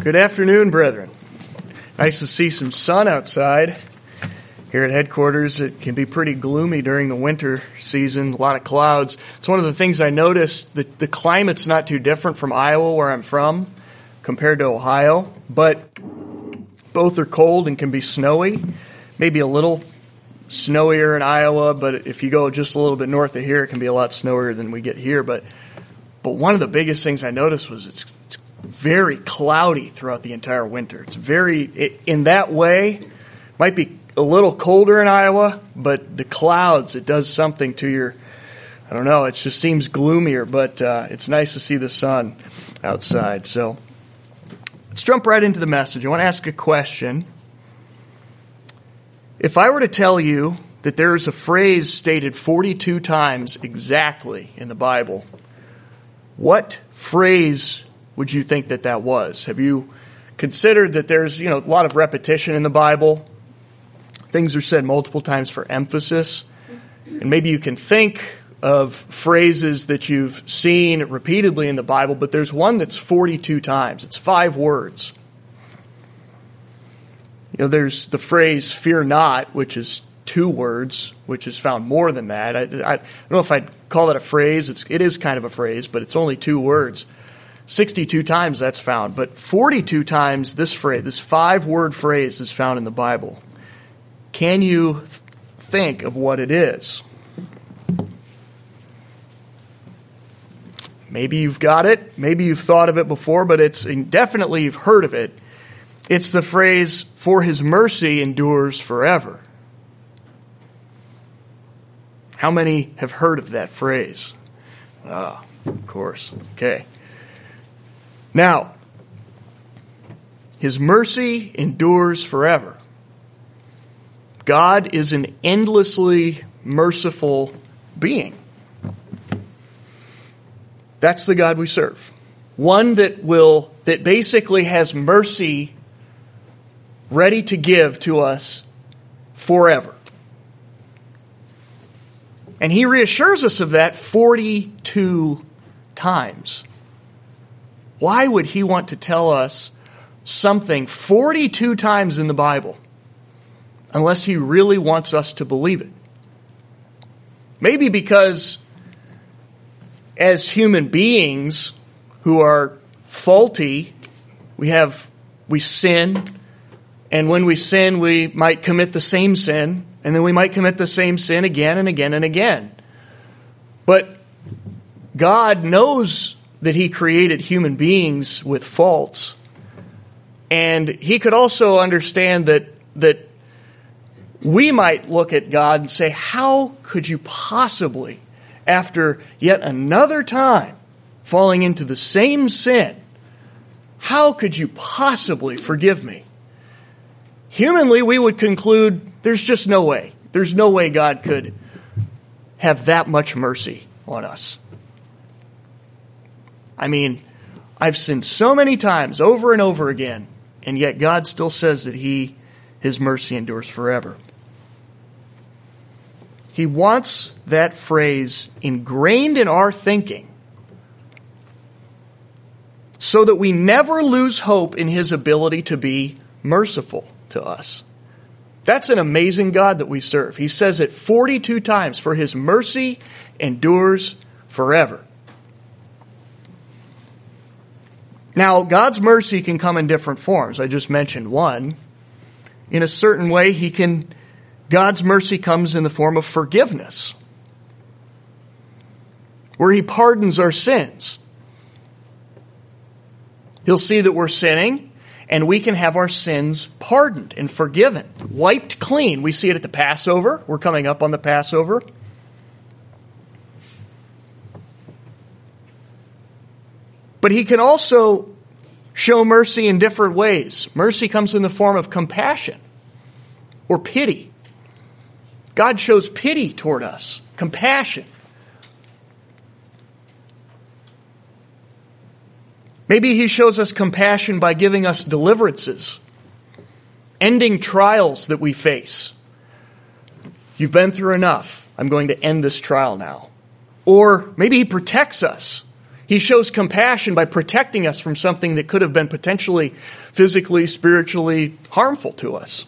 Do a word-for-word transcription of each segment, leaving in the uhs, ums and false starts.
Good afternoon, brethren. Nice to see some sun outside. Here at headquarters, it can be pretty gloomy during the winter season, a lot of clouds. It's one of the things I noticed, the, the climate's not too different from Iowa, where I'm from, compared to Ohio, but both are cold and can be snowy, maybe a little snowier in Iowa, but if you go just a little bit north of here, it can be a lot snowier than we get here. But but one of the biggest things I noticed was it's, it's very cloudy throughout the entire winter. It's very, it, in that way, might be a little colder in Iowa, but the clouds, it does something to your, I don't know, it just seems gloomier, but uh, it's nice to see the sun outside. So let's jump right into the message. I want to ask a question. If I were to tell you that there is a phrase stated forty-two times exactly in the Bible, what phrase would you think that that was? Have you considered that there's, you know, a lot of repetition in the Bible? Things are said multiple times for emphasis. And maybe you can think of phrases that you've seen repeatedly in the Bible, but there's one that's forty-two times. It's five words. You know, there's the phrase, fear not, which is two words, which is found more than that. I, I, I don't know if I'd call it a phrase. It's, it is kind of a phrase, but it's only two words. sixty-two times that's found, but forty-two times this phrase, this five-word phrase is found in the Bible. Can you th- think of what it is? Maybe you've got it. Maybe you've thought of it before, but it's definitely you've heard of it. It's the phrase, for his mercy endures forever. How many have heard of that phrase? Ah, of course. Okay. Now, his mercy endures forever. God is an endlessly merciful being. That's the God we serve. One that will, that basically has mercy ready to give to us forever. And he reassures us of that forty-two times. Why would he want to tell us something forty-two times in the Bible unless he really wants us to believe it? Maybe because as human beings who are faulty, we have we sin, and when we sin, we might commit the same sin, and then we might commit the same sin again and again and again. But God knows that he created human beings with faults. And he could also understand that, that we might look at God and say, how could you possibly, after yet another time falling into the same sin, how could you possibly forgive me? Humanly, we would conclude there's just no way. There's no way God could have that much mercy on us. I mean, I've sinned so many times over and over again, and yet God still says that he, his mercy endures forever. He wants that phrase ingrained in our thinking so that we never lose hope in his ability to be merciful to us. That's an amazing God that we serve. He says it forty-two times, for his mercy endures forever. Now, God's mercy can come in different forms. I just mentioned one. In a certain way, he can, God's mercy comes in the form of forgiveness, where he pardons our sins. He'll see that we're sinning, and we can have our sins pardoned and forgiven, wiped clean. We see it at the Passover. We're coming up on the Passover. But he can also show mercy in different ways. Mercy comes in the form of compassion or pity. God shows pity toward us, compassion. Maybe he shows us compassion by giving us deliverances, ending trials that we face. You've been through enough. I'm going to end this trial now. Or maybe he protects us. He shows compassion by protecting us from something that could have been potentially physically, spiritually harmful to us.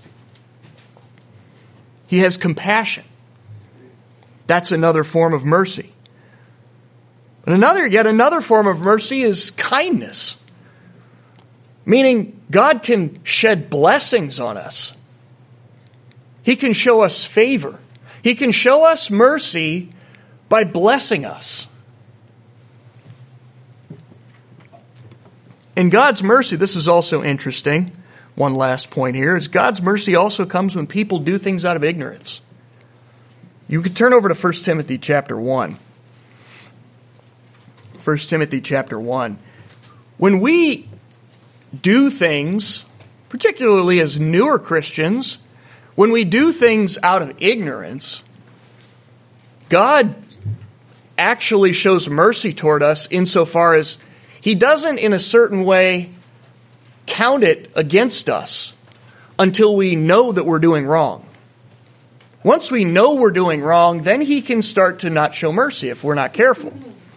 He has compassion. That's another form of mercy. And another, yet another form of mercy is kindness. Meaning God can shed blessings on us. He can show us favor. He can show us mercy by blessing us. In God's mercy, this is also interesting. One last point here is God's mercy also comes when people do things out of ignorance. You could turn over to First Timothy chapter one. First Timothy chapter one. When we do things, particularly as newer Christians, when we do things out of ignorance, God actually shows mercy toward us insofar as He doesn't, in a certain way, count it against us until we know that we're doing wrong. Once we know we're doing wrong, then He can start to not show mercy if we're not careful.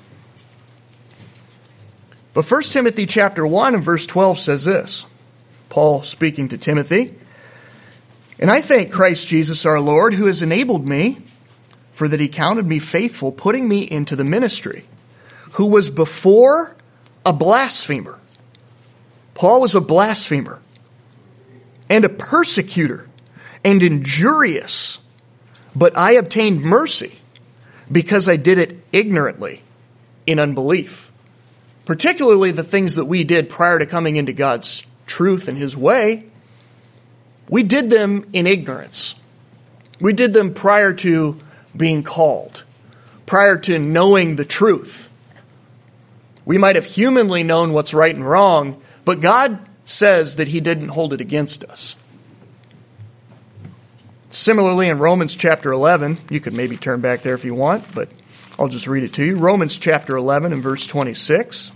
But First Timothy chapter one and verse twelve says this. Paul speaking to Timothy, "And I thank Christ Jesus our Lord, who has enabled me, for that He counted me faithful, putting me into the ministry, who was before a blasphemer." Paul was a blasphemer and a persecutor and injurious, but I obtained mercy because I did it ignorantly in unbelief. Particularly the things that we did prior to coming into God's truth and His way, we did them in ignorance. We did them prior to being called, prior to knowing the truth. We might have humanly known what's right and wrong, but God says that He didn't hold it against us. Similarly, in Romans chapter eleven, you could maybe turn back there if you want, but I'll just read it to you. Romans chapter eleven and verse twenty-six.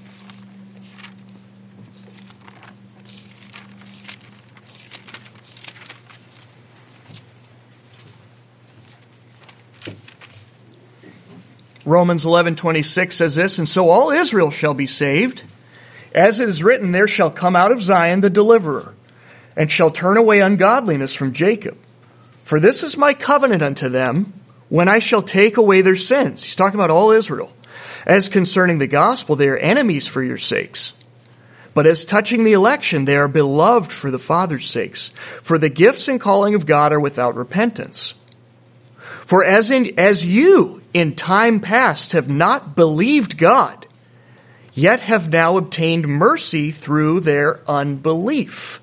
Romans eleven twenty-six says this, "And so all Israel shall be saved. As it is written, there shall come out of Zion the deliverer, and shall turn away ungodliness from Jacob. For this is my covenant unto them, when I shall take away their sins." He's talking about all Israel. "As concerning the gospel, they are enemies for your sakes. But as touching the election, they are beloved for the Father's sakes. For the gifts and calling of God are without repentance. For as in, as you in time past have not believed God, yet have now obtained mercy through their unbelief.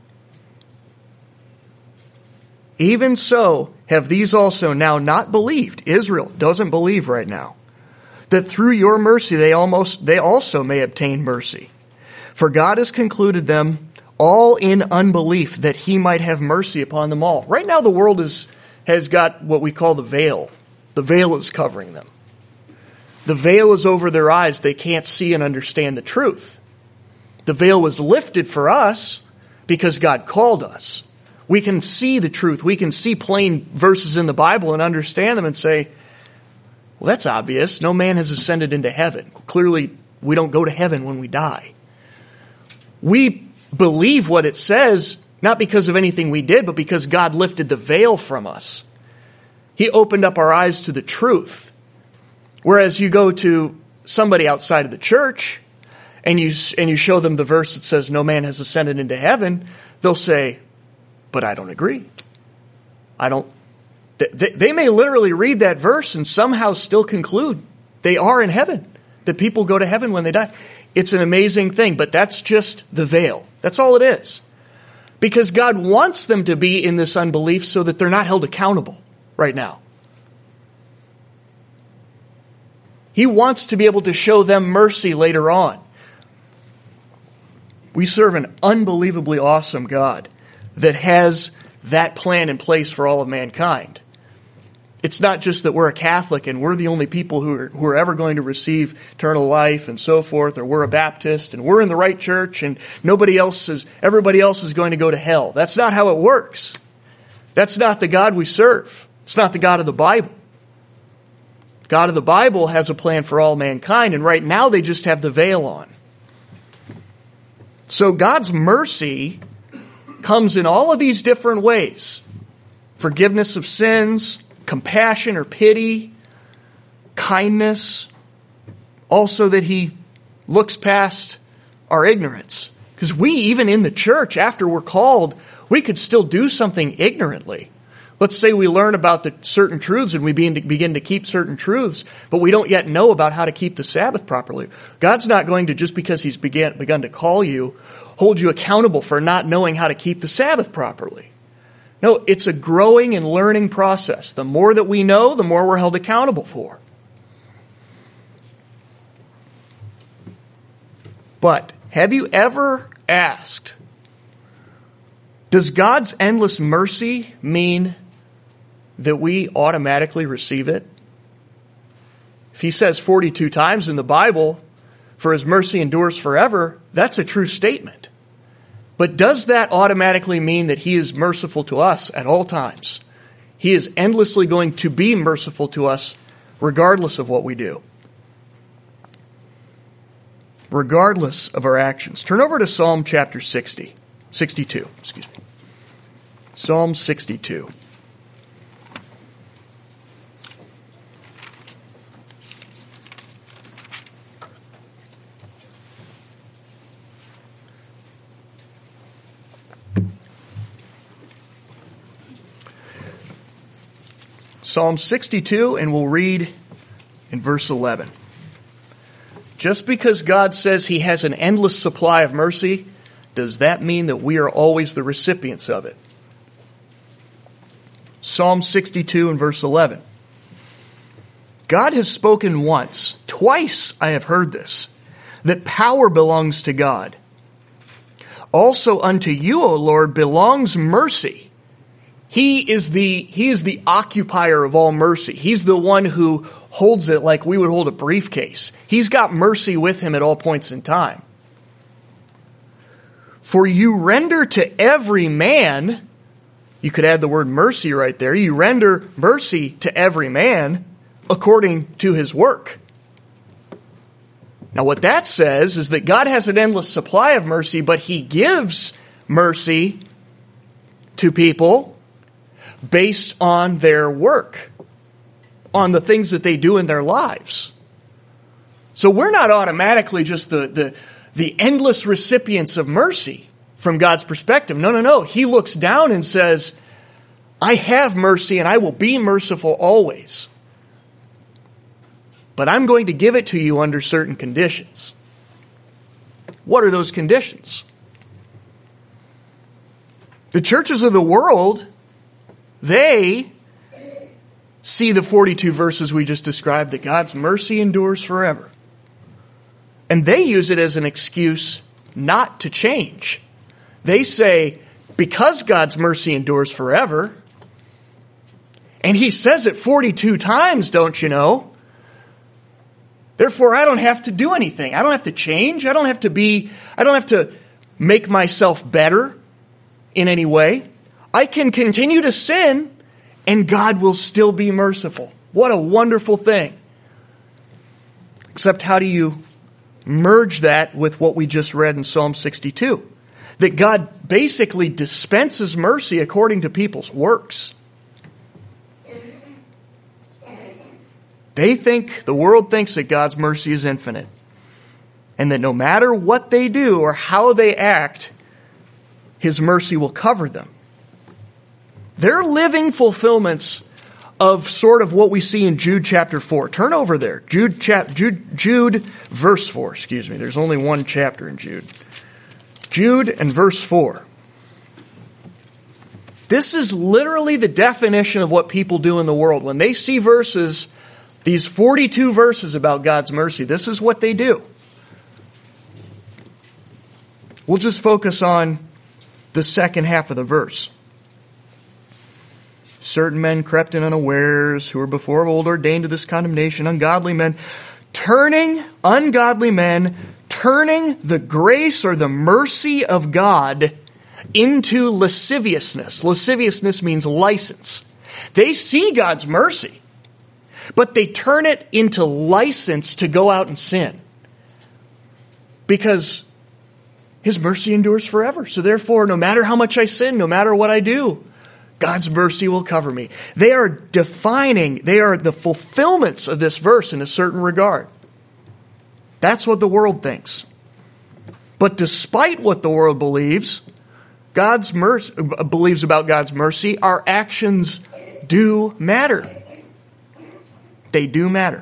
Even so have these also now not believed." Israel doesn't believe right now. "That through your mercy they almost they also may obtain mercy. For God has concluded them all in unbelief, that He might have mercy upon them all." Right now the world is has got what we call the veil. The veil is covering them. The veil is over their eyes. They can't see and understand the truth. The veil was lifted for us because God called us. We can see the truth. We can see plain verses in the Bible and understand them and say, well, that's obvious. No man has ascended into heaven. Clearly, we don't go to heaven when we die. We believe what it says, not because of anything we did, but because God lifted the veil from us. He opened up our eyes to the truth. Whereas you go to somebody outside of the church and you and you show them the verse that says no man has ascended into heaven, they'll say, but I don't agree. I don't. They, they may literally read that verse and somehow still conclude they are in heaven, that people go to heaven when they die. It's an amazing thing, but that's just the veil. That's all it is. Because God wants them to be in this unbelief so that they're not held accountable right now. He wants to be able to show them mercy later on. We serve an unbelievably awesome God that has that plan in place for all of mankind. It's not just that we're a Catholic and we're the only people who are, who are ever going to receive eternal life and so forth, or we're a Baptist and we're in the right church and nobody else is, everybody else is going to go to hell. That's not how it works. That's not the God we serve. It's not the God of the Bible. God of the Bible has a plan for all mankind, and right now they just have the veil on. So God's mercy comes in all of these different ways. Forgiveness of sins, compassion or pity, kindness. Also that he looks past our ignorance. Because we, even in the church, after we're called, we could still do something ignorantly. Let's say we learn about the certain truths and we begin to, begin to keep certain truths, but we don't yet know about how to keep the Sabbath properly. God's not going to, just because he's began, begun to call you, hold you accountable for not knowing how to keep the Sabbath properly. No, it's a growing and learning process. The more that we know, the more we're held accountable for. But have you ever asked, does God's endless mercy mean that we automatically receive it? If he says forty-two times in the Bible, for his mercy endures forever, that's a true statement. But does that automatically mean that he is merciful to us at all times? He is endlessly going to be merciful to us regardless of what we do. Regardless of our actions. Turn over to Psalm chapter sixty, sixty-two, excuse me. Psalm sixty-two. Psalm sixty-two, and we'll read in verse eleven. Just because God says he has an endless supply of mercy, does that mean that we are always the recipients of it? Psalm sixty-two and verse eleven. God has spoken once, twice I have heard this, that power belongs to God. Also unto you, O Lord, belongs mercy. He is the, he is the occupier of all mercy. He's the one who holds it like we would hold a briefcase. He's got mercy with him at all points in time. For you render to every man, you could add the word mercy right there, you render mercy to every man according to his work. Now what that says is that God has an endless supply of mercy, but he gives mercy to people based on their work, on the things that they do in their lives. So we're not automatically just the, the, the endless recipients of mercy from God's perspective. No, no, no. He looks down and says, I have mercy and I will be merciful always. But I'm going to give it to you under certain conditions. What are those conditions? The churches of the world, they see the forty-two verses we just described, that God's mercy endures forever. And they use it as an excuse not to change. They say, because God's mercy endures forever, and he says it forty-two times, don't you know? Therefore, I don't have to do anything. I don't have to change. I don't have to be, I don't have to make myself better in any way. I can continue to sin and God will still be merciful. What a wonderful thing. Except how do you merge that with what we just read in Psalm sixty-two? That God basically dispenses mercy according to people's works. They think, the world thinks that God's mercy is infinite. And that no matter what they do or how they act, his mercy will cover them. They're living fulfillments of sort of what we see in Jude chapter four. Turn over there. Jude, chap, Jude, Jude verse four, excuse me. There's only one chapter in Jude. Jude and verse four. This is literally the definition of what people do in the world. When they see verses, these forty-two verses about God's mercy, this is what they do. We'll just focus on the second half of the verse. Certain men crept in unawares, who were before of old ordained to this condemnation, ungodly men, turning, ungodly men, turning the grace or the mercy of God into lasciviousness. Lasciviousness means license. They see God's mercy, but they turn it into license to go out and sin. Because his mercy endures forever. So therefore, no matter how much I sin, no matter what I do, God's mercy will cover me. They are defining, they are the fulfillments of this verse in a certain regard. That's what the world thinks. But despite what the world believes, God's mercy believes about God's mercy, our actions do matter. They do matter.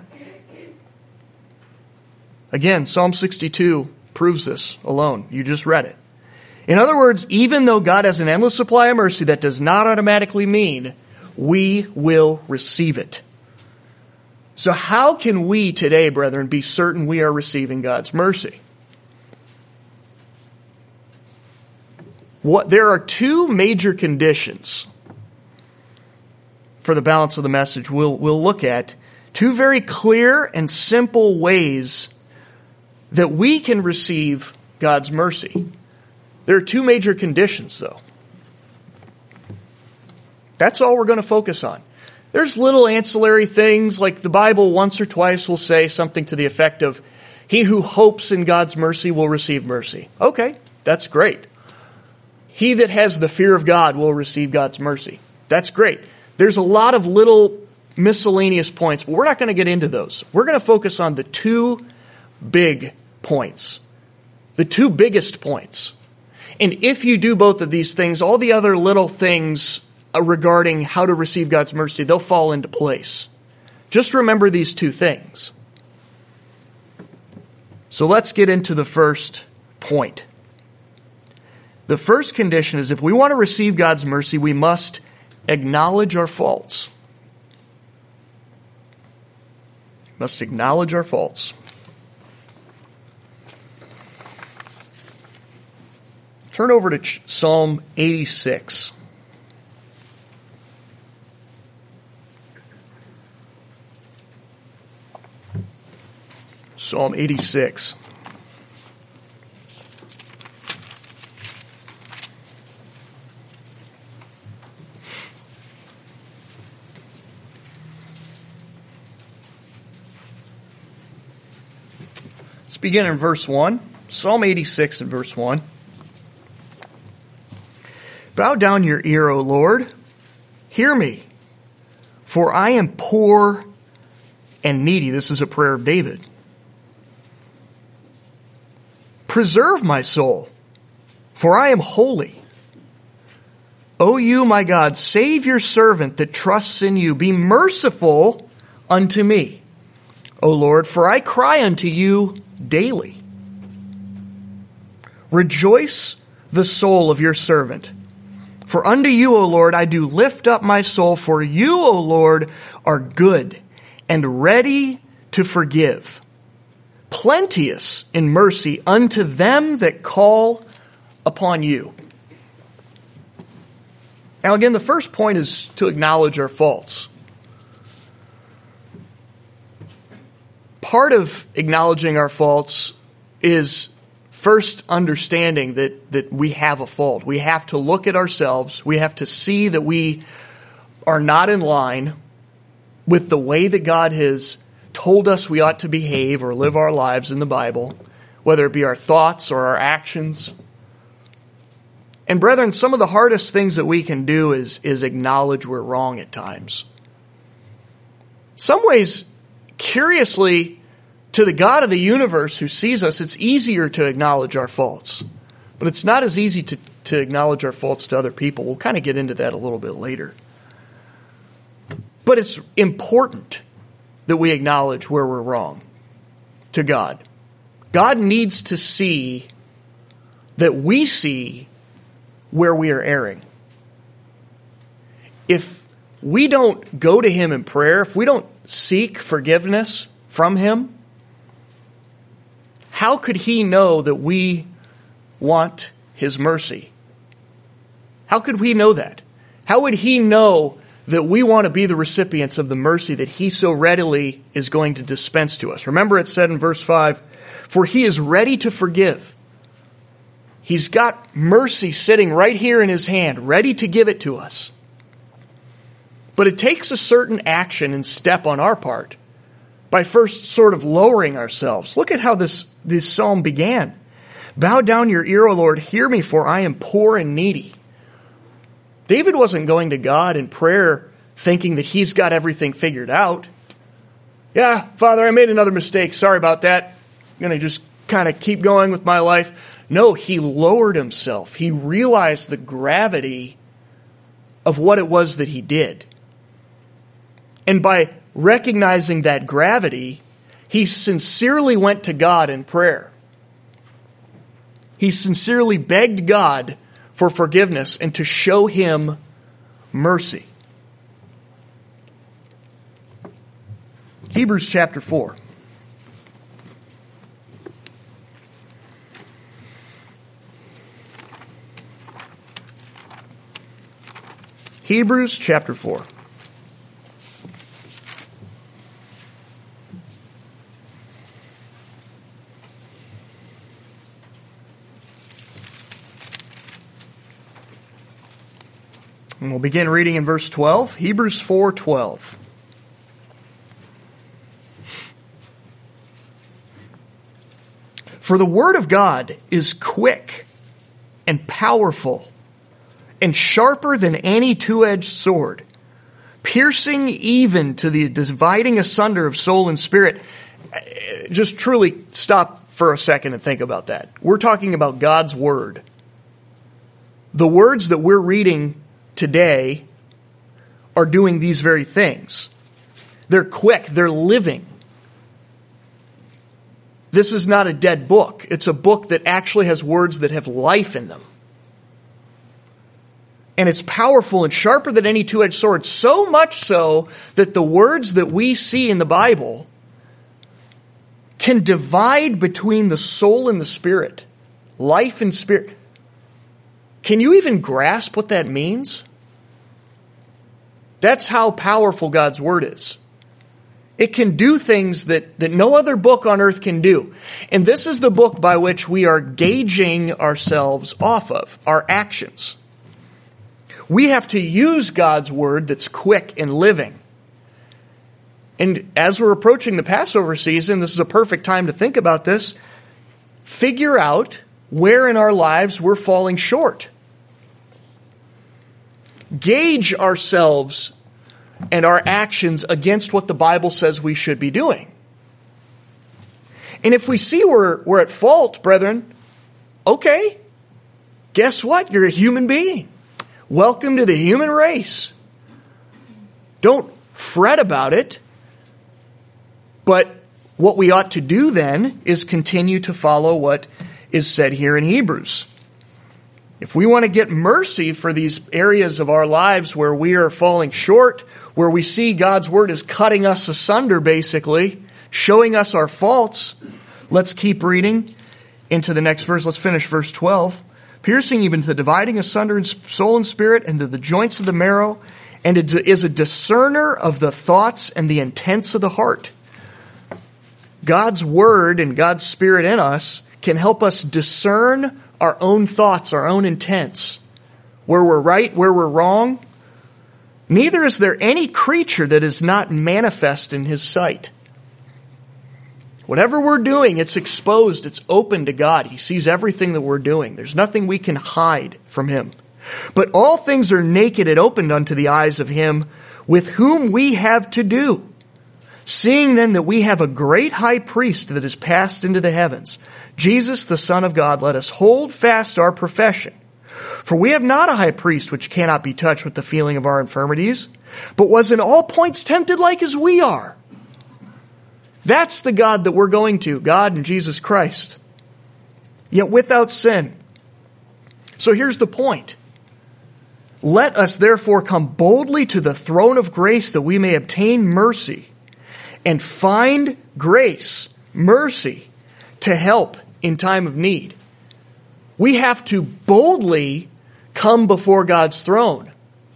Again, Psalm sixty-two proves this alone. You just read it. In other words, even though God has an endless supply of mercy, that does not automatically mean we will receive it. So how can we today, brethren, be certain we are receiving God's mercy? What, there are two major conditions for the balance of the message we'll, we'll look at. Two very clear and simple ways that we can receive God's mercy. There are two major conditions, though. That's all we're going to focus on. There's little ancillary things, like the Bible once or twice will say something to the effect of, he who hopes in God's mercy will receive mercy. Okay, that's great. He that has the fear of God will receive God's mercy. That's great. There's a lot of little miscellaneous points, but we're not going to get into those. We're going to focus on the two big points. The two biggest points. And if you do both of these things, all the other little things regarding how to receive God's mercy, they'll fall into place. Just remember these two things. So let's get into the first point. The first condition is if we want to receive God's mercy, we must acknowledge our faults. We must acknowledge our faults. Turn over to Psalm eighty-six. Psalm eighty-six. Let's begin in verse one. Psalm eighty-six and verse one. Bow down your ear, O Lord. Hear me, for I am poor and needy. This is a prayer of David. Preserve my soul, for I am holy. O you, my God, save your servant that trusts in you. Be merciful unto me, O Lord, for I cry unto you daily. Rejoice the soul of your servant. For unto you, O Lord, I do lift up my soul, for you, O Lord, are good and ready to forgive, plenteous in mercy unto them that call upon you. Now again, the first point is to acknowledge our faults. Part of acknowledging our faults is first understanding that, that we have a fault. We have to look at ourselves. We have to see that we are not in line with the way that God has told us we ought to behave or live our lives in the Bible, whether it be our thoughts or our actions. And brethren, some of the hardest things that we can do is, is acknowledge we're wrong at times. Some ways, curiously, to the God of the universe who sees us, it's easier to acknowledge our faults. But it's not as easy to, to acknowledge our faults to other people. We'll kind of get into that a little bit later. But it's important that we acknowledge where we're wrong to God. God needs to see that we see where we are erring. If we don't go to Him in prayer, if we don't seek forgiveness from Him, how could He know that we want His mercy? How could we know that? How would He know that we want to be the recipients of the mercy that He so readily is going to dispense to us? Remember it said in verse five, for He is ready to forgive. He's got mercy sitting right here in His hand, ready to give it to us. But it takes a certain action and step on our part by first sort of lowering ourselves. Look at how this, this psalm began. Bow down your ear, O Lord, hear me, for I am poor and needy. David wasn't going to God in prayer thinking that he's got everything figured out. Yeah, Father, I made another mistake. Sorry about that. I'm going to just kind of keep going with my life. No, he lowered himself. He realized the gravity of what it was that he did. And by recognizing that gravity, he sincerely went to God in prayer. He sincerely begged God for forgiveness and to show him mercy. Hebrews chapter four. Hebrews chapter four. And we'll begin reading in verse twelve. Hebrews four twelve. For the word of God is quick and powerful and sharper than any two-edged sword, piercing even to the dividing asunder of soul and spirit. Just truly stop for a second and think about that. We're talking about God's word. The words that we're reading today are doing these very things. They're quick. They're living. This is not a dead book. It's a book that actually has words that have life in them. And it's powerful and sharper than any two-edged sword, so much so that the words that we see in the Bible can divide between the soul and the spirit, life and spirit. Can you even grasp what that means? That's how powerful God's word is. It can do things that, that no other book on earth can do. And this is the book by which we are gauging ourselves off of, our actions. We have to use God's word that's quick and living. And as we're approaching the Passover season, this is a perfect time to think about this. Figure out where in our lives we're falling short. Gauge ourselves and our actions against what the Bible says we should be doing. And if we see we're, we're at fault, brethren, okay, guess what? You're a human being. Welcome to the human race. Don't fret about it. But what we ought to do then is continue to follow what is said here in Hebrews. If we want to get mercy for these areas of our lives where we are falling short, where we see God's word is cutting us asunder, basically, showing us our faults, let's keep reading into the next verse. Let's finish verse twelve. Piercing even to the dividing asunder in soul and spirit, and to the joints of the marrow, and it is a discerner of the thoughts and the intents of the heart. God's word and God's spirit in us can help us discern our own thoughts, our own intents, where we're right, where we're wrong. Neither is there any creature that is not manifest in his sight. Whatever we're doing, it's exposed, it's open to God. He sees everything that we're doing. There's nothing we can hide from him. But all things are naked and opened unto the eyes of him with whom we have to do. Seeing then that we have a great high priest that is passed into the heavens, Jesus the Son of God, let us hold fast our profession. For we have not a high priest which cannot be touched with the feeling of our infirmities, but was in all points tempted like as we are. That's the God that we're going to, God and Jesus Christ, yet without sin. So here's the point. Let us therefore come boldly to the throne of grace that we may obtain mercy and find grace, mercy, to help in time of need. We have to boldly come before God's throne.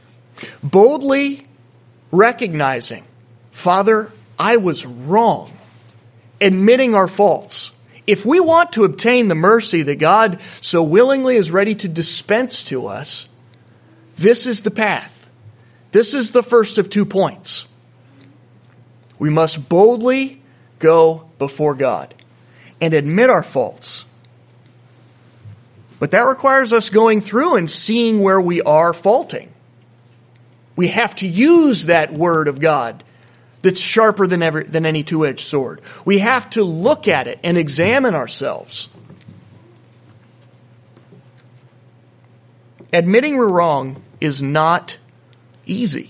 Boldly recognizing, Father, I was wrong. Admitting our faults. If we want to obtain the mercy that God so willingly is ready to dispense to us, this is the path. This is the first of two points. We must boldly go before God and admit our faults. But that requires us going through and seeing where we are faulting. We have to use that word of God that's sharper than ever, than any two-edged sword. We have to look at it and examine ourselves. Admitting we're wrong is not easy.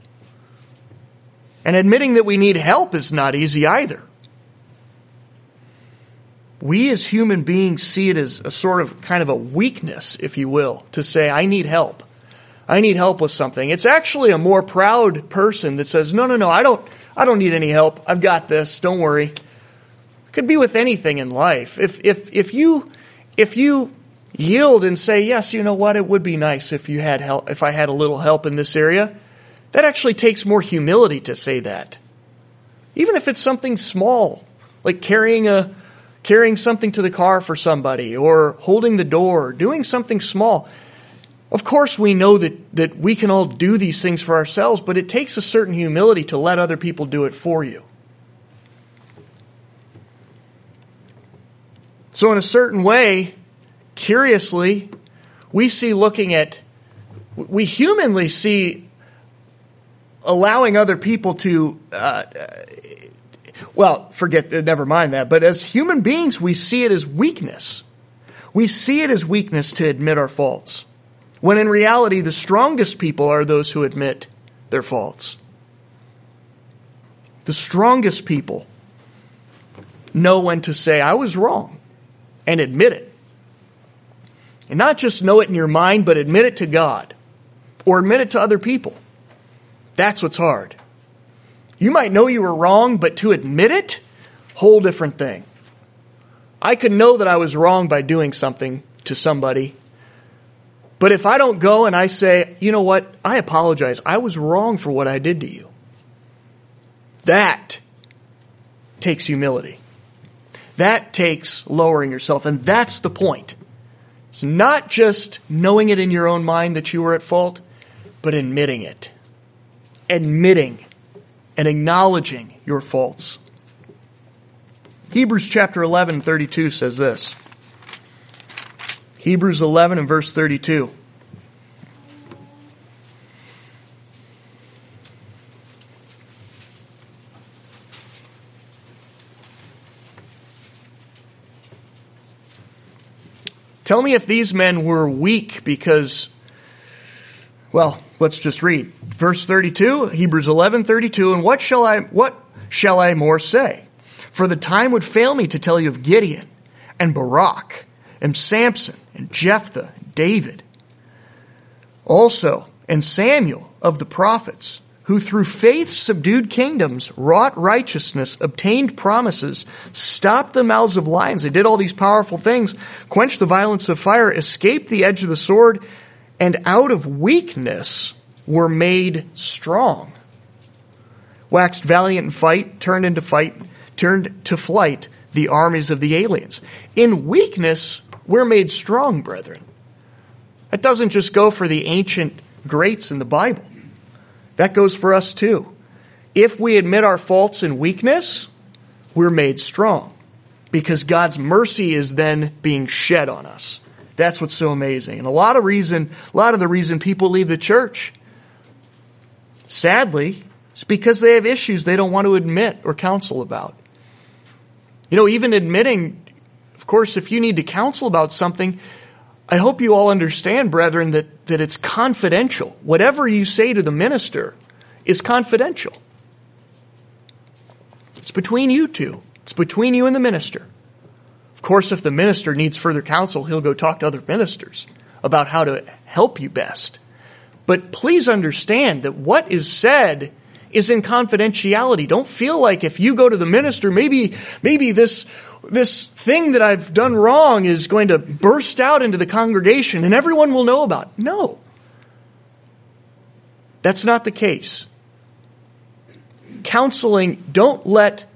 And admitting that we need help is not easy either. We as human beings see it as a sort of kind of a weakness, if you will, to say, I need help. I need help with something. It's actually a more proud person that says, no, no, no, I don't, I don't need any help. I've got this. Don't worry. It could be with anything in life. If, if, if you, if you yield and say, yes, you know what, it would be nice if you had help, if I had a little help in this area, that actually takes more humility to say that. Even if it's something small, like carrying a, carrying something to the car for somebody, or holding the door, doing something small. Of course, we know that, that we can all do these things for ourselves, but it takes a certain humility to let other people do it for you. So in a certain way, curiously, we see looking at, we humanly see allowing other people to, uh, well, forget, never mind that, but as human beings, we see it as weakness. We see it as weakness to admit our faults, when in reality, the strongest people are those who admit their faults. The strongest people know when to say, I was wrong, and admit it. And not just know it in your mind, but admit it to God, or admit it to other people. That's what's hard. You might know you were wrong, but to admit it, whole different thing. I could know that I was wrong by doing something to somebody, but if I don't go and I say, you know what, I apologize, I was wrong for what I did to you. That takes humility. That takes lowering yourself, and that's the point. It's not just knowing it in your own mind that you were at fault, but admitting it. Admitting and acknowledging your faults. Hebrews chapter eleven, thirty-two says this. Hebrews eleven and verse thirty-two. Tell me if these men were weak because, well, let's just read. Verse thirty-two, Hebrews eleven, thirty-two, and what shall I, what shall I more say? For the time would fail me to tell you of Gideon and Barak and Samson and Jephthah and David. Also, and Samuel of the prophets, who through faith subdued kingdoms, wrought righteousness, obtained promises, stopped the mouths of lions. They did all these powerful things, quenched the violence of fire, escaped the edge of the sword, and out of weakness were made strong. Waxed valiant in fight, turned into fight, turned to flight the armies of the aliens. In weakness, we're made strong, brethren. That doesn't just go for the ancient greats in the Bible. That goes for us too. If we admit our faults and weakness, we're made strong because God's mercy is then being shed on us. That's what's so amazing. And a lot of reason, a lot of the reason people leave the church, sadly, is because they have issues they don't want to admit or counsel about. You know, even admitting, of course, if you need to counsel about something, I hope you all understand, brethren, that, that it's confidential. Whatever you say to the minister is confidential. It's between you two. It's between you and the minister. Of course, if the minister needs further counsel, he'll go talk to other ministers about how to help you best. But please understand that what is said is in confidentiality. Don't feel like if you go to the minister, maybe, maybe this, this thing that I've done wrong is going to burst out into the congregation and everyone will know about it. No. That's not the case. Counseling, don't let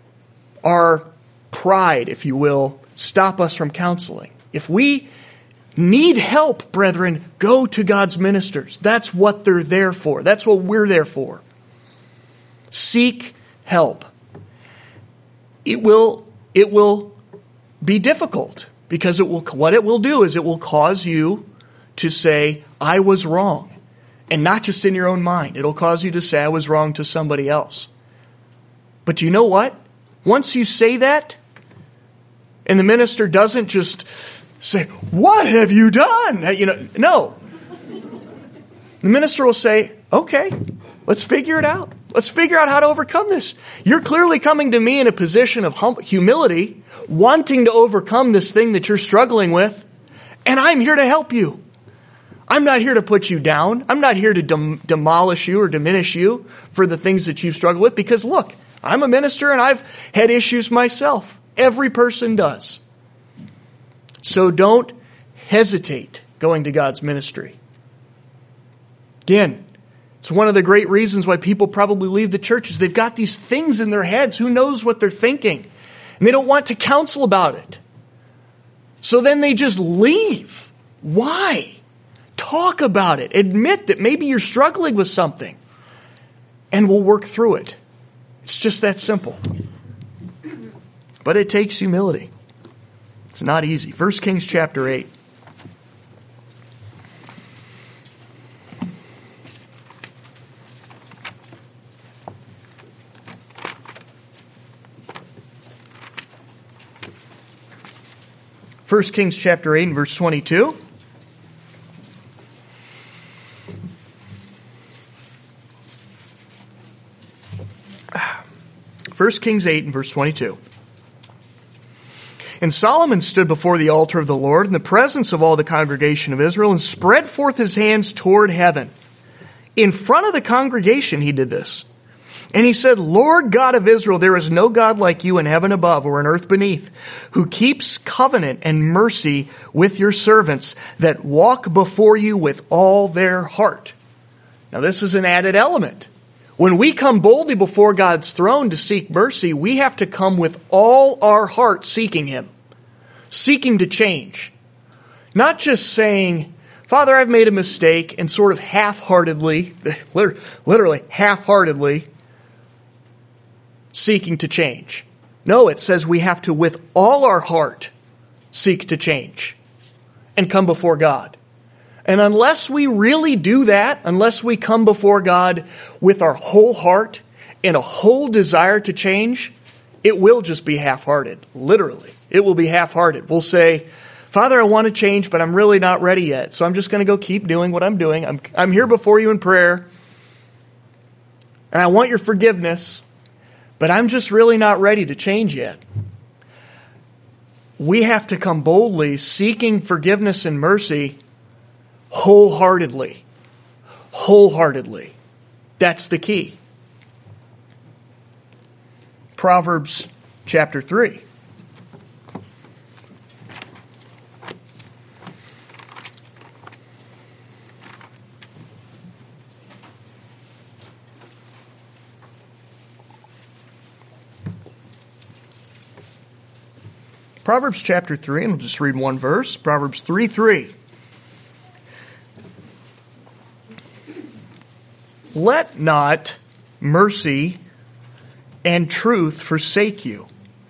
our pride, if you will, stop us from counseling. If we need help, brethren, go to God's ministers. That's what they're there for. That's what we're there for. Seek help. It will, it will be difficult because it will, what it will do is it will cause you to say, I was wrong. And not just in your own mind. It'll cause you to say, I was wrong to somebody else. But you know what? Once you say that, and the minister doesn't just say, what have you done? You know, no. The minister will say, okay, let's figure it out. Let's figure out how to overcome this. You're clearly coming to me in a position of hum- humility, wanting to overcome this thing that you're struggling with, and I'm here to help you. I'm not here to put you down. I'm not here to dem- demolish you or diminish you for the things that you've struggled with, because look, I'm a minister and I've had issues myself. Every person does. So don't hesitate going to God's ministry. Again, it's one of the great reasons why people probably leave the church is they've got these things in their heads. Who knows what they're thinking? And they don't want to counsel about it. So then they just leave. Why? Talk about it. Admit that maybe you're struggling with something. And we'll work through it. It's just that simple. But it takes humility. It's not easy. First Kings chapter eight. First Kings chapter eight and verse twenty-two. First Kings eight and verse twenty-two. And Solomon stood before the altar of the Lord in the presence of all the congregation of Israel and spread forth his hands toward heaven. In front of the congregation he did this. And he said, Lord God of Israel, there is no God like you in heaven above or in earth beneath, who keeps covenant and mercy with your servants that walk before you with all their heart. Now this is an added element. When we come boldly before God's throne to seek mercy, we have to come with all our heart seeking Him, seeking to change. Not just saying, Father, I've made a mistake, and sort of half-heartedly, literally half-heartedly, seeking to change. No, it says we have to, with all our heart, seek to change and come before God. And unless we really do that, unless we come before God with our whole heart and a whole desire to change, it will just be half-hearted. Literally, it will be half-hearted. We'll say, Father, I want to change, but I'm really not ready yet. So I'm just going to go keep doing what I'm doing. I'm, I'm here before you in prayer, and I want your forgiveness, but I'm just really not ready to change yet. We have to come boldly, seeking forgiveness and mercy wholeheartedly. Wholeheartedly. That's the key. Proverbs chapter three. Proverbs chapter three, and I'll just read one verse. Proverbs three three. Let not mercy and truth forsake you.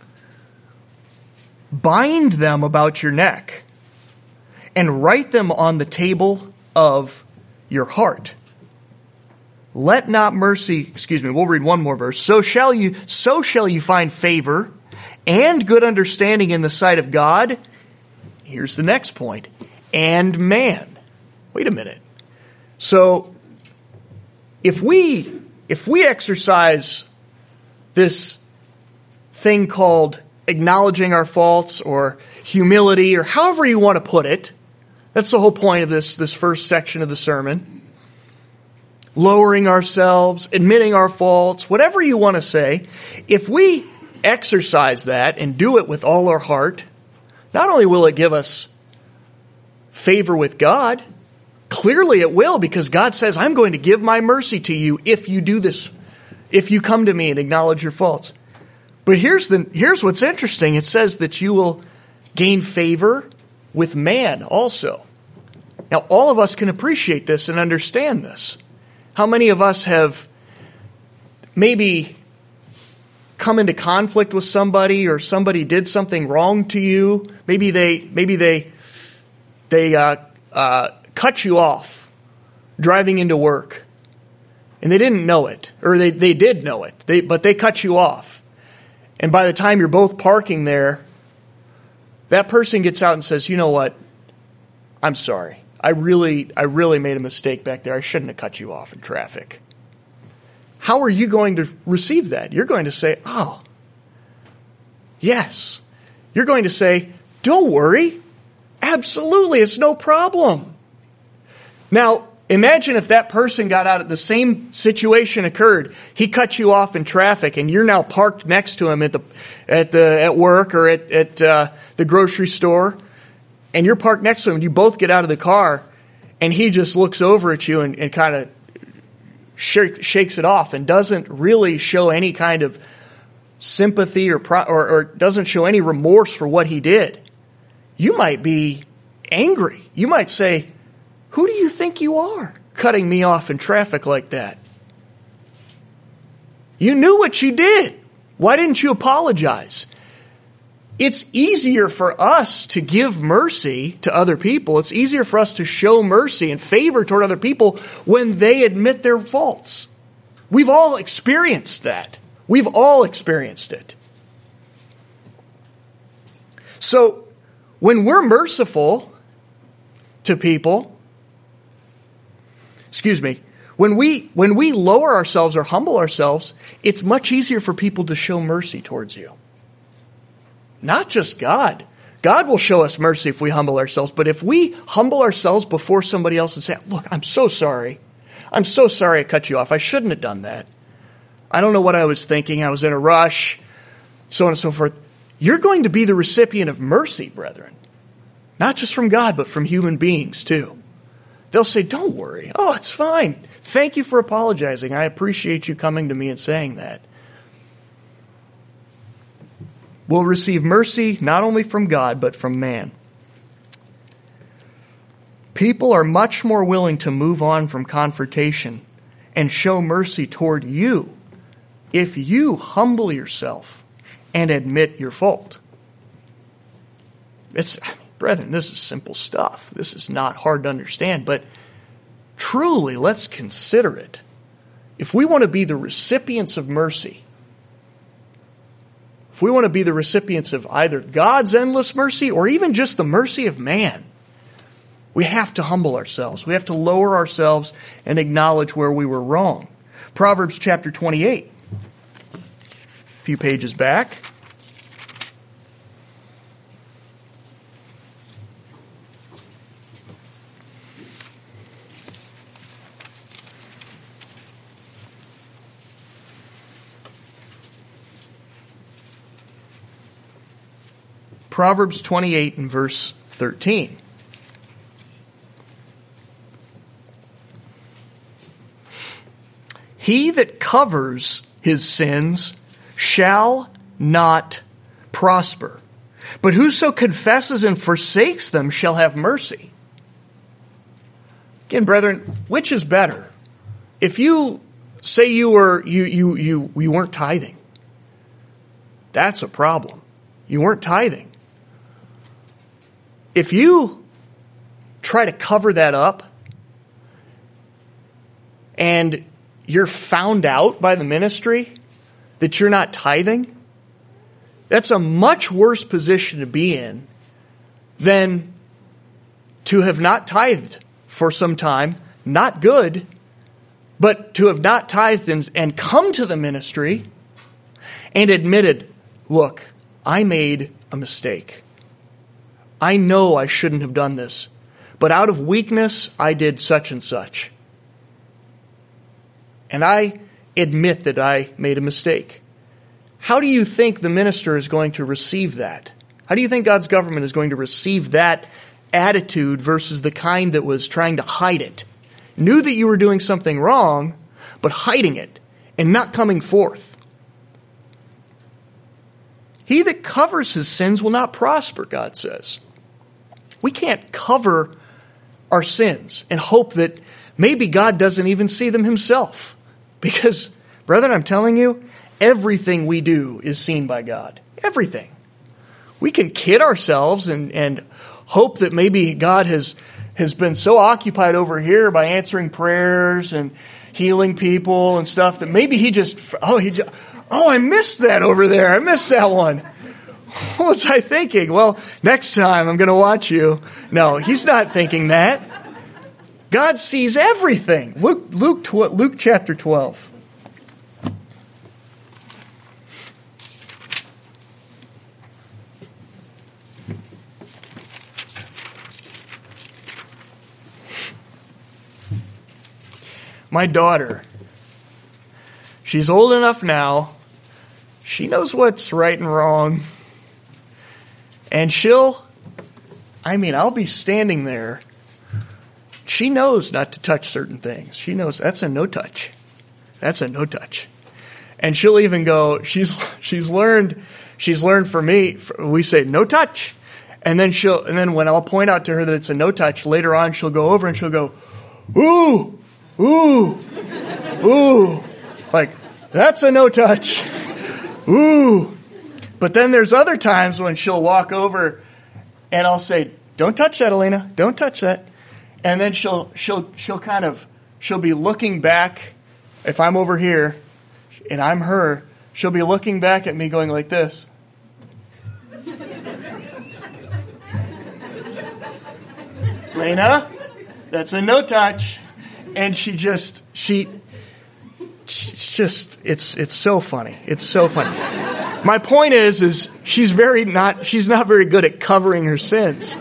Bind them about your neck and write them on the table of your heart. Let not mercy, excuse me, we'll read one more verse. So shall you, so shall you find favor and good understanding in the sight of God. Here's the next point. And man. Wait a minute. So, If we, if we exercise this thing called acknowledging our faults or humility or however you want to put it, that's the whole point of this, this first section of the sermon. Lowering ourselves, admitting our faults, whatever you want to say. If we exercise that and do it with all our heart, not only will it give us favor with God, clearly it will, because God says, I'm going to give my mercy to you if you do this, if you come to me and acknowledge your faults. But here's the here's what's interesting. It says that you will gain favor with man also. Now, all of us can appreciate this and understand this. How many of us have maybe come into conflict with somebody, or somebody did something wrong to you? Maybe they, maybe they, they uh, uh, cut you off driving into work, and they didn't know it, or they, they did know it, they, but they cut you off. And by the time you're both parking there, that person gets out and says, "You know what? I'm sorry. I really, I really made a mistake back there. I shouldn't have cut you off in traffic." How are you going to receive that? You're going to say, "Oh, yes." You're going to say, "Don't worry. Absolutely, it's no problem." Now, imagine if that person got out, at the same situation occurred. He cut you off in traffic, and you're now parked next to him at the at the at work or at at uh, the grocery store, and you're parked next to him. And you both get out of the car, and he just looks over at you and, and kind of shake, shakes it off, and doesn't really show any kind of sympathy or, pro, or or doesn't show any remorse for what he did. You might be angry. You might say, "Who do you think you are, cutting me off in traffic like that? You knew what you did. Why didn't you apologize?" It's easier for us to give mercy to other people. It's easier for us to show mercy and favor toward other people when they admit their faults. We've all experienced that. We've all experienced it. So, when we're merciful to people, excuse me, when we when we lower ourselves or humble ourselves, it's much easier for people to show mercy towards you. Not just God. God will show us mercy if we humble ourselves, but if we humble ourselves before somebody else and say, "Look, I'm so sorry. I'm so sorry I cut you off. I shouldn't have done that. I don't know what I was thinking. I was in a rush," so on and so forth. You're going to be the recipient of mercy, brethren. Not just from God, but from human beings too. They'll say, "Don't worry. Oh, it's fine. Thank you for apologizing. I appreciate you coming to me and saying that." We'll receive mercy not only from God, but from man. People are much more willing to move on from confrontation and show mercy toward you if you humble yourself and admit your fault. It's, brethren, this is simple stuff. This is not hard to understand, but truly, let's consider it. If we want to be the recipients of mercy, if we want to be the recipients of either God's endless mercy or even just the mercy of man, we have to humble ourselves. We have to lower ourselves and acknowledge where we were wrong. Proverbs chapter twenty-eight, a few pages back. Proverbs twenty-eight and verse thirteen. He that covers his sins shall not prosper, but whoso confesses and forsakes them shall have mercy. Again, brethren, which is better? If you say you were you you you you weren't tithing, that's a problem. You weren't tithing. If you try to cover that up and you're found out by the ministry that you're not tithing, that's a much worse position to be in than to have not tithed for some time, not good, but to have not tithed and, and come to the ministry and admitted, "Look, I made a mistake. I know I shouldn't have done this, but out of weakness, I did such and such. And I admit that I made a mistake." How do you think the minister is going to receive that? How do you think God's government is going to receive that attitude versus the kind that was trying to hide it? Knew that you were doing something wrong, but hiding it and not coming forth. He that covers his sins will not prosper, God says. We can't cover our sins and hope that maybe God doesn't even see them himself. Because, brethren, I'm telling you, everything we do is seen by God. Everything. We can kid ourselves and, and hope that maybe God has, has been so occupied over here by answering prayers and healing people and stuff that maybe he just, oh, he just, oh, I missed that over there. I missed that one. What was I thinking? Well, next time I'm going to watch you. No, he's not thinking that. God sees everything. Luke, Luke, Luke chapter twelve. My daughter, she's old enough now. She knows what's right and wrong. And she'll, I mean, I'll be standing there. She knows not to touch certain things. She knows that's a no touch. That's a no touch. And she'll even go, she's she's learned, she's learned for me, we say no touch. And then she'll, and then when I'll point out to her that it's a no touch, later on she'll go over and she'll go, ooh, ooh, ooh. Like, that's a no touch. Ooh. But then there's other times when she'll walk over and I'll say, don't touch that, Elena. Don't touch that. And then she'll she'll she'll kind of she'll be looking back. If I'm over here and I'm her, she'll be looking back at me going like this. Elena, that's a no touch. And she just she it's just it's it's so funny. It's so funny. My point is, is she's very not, she's not very good at covering her sins.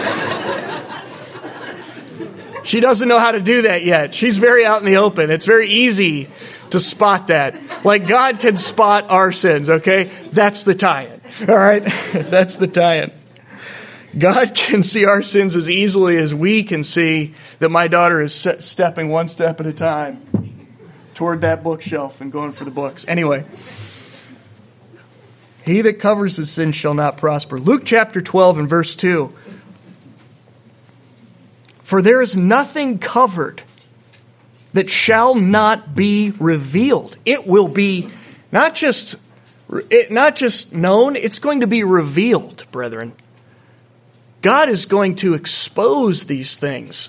She doesn't know how to do that yet. She's very out in the open. It's very easy to spot that. Like God can spot our sins, okay? That's the tie-in, all right? That's the tie-in. God can see our sins as easily as we can see that my daughter is stepping one step at a time toward that bookshelf and going for the books. Anyway. He that covers his sin shall not prosper. Luke chapter twelve and verse two. For there is nothing covered that shall not be revealed. It will be not just, it, not just known, it's going to be revealed, brethren. God is going to expose these things.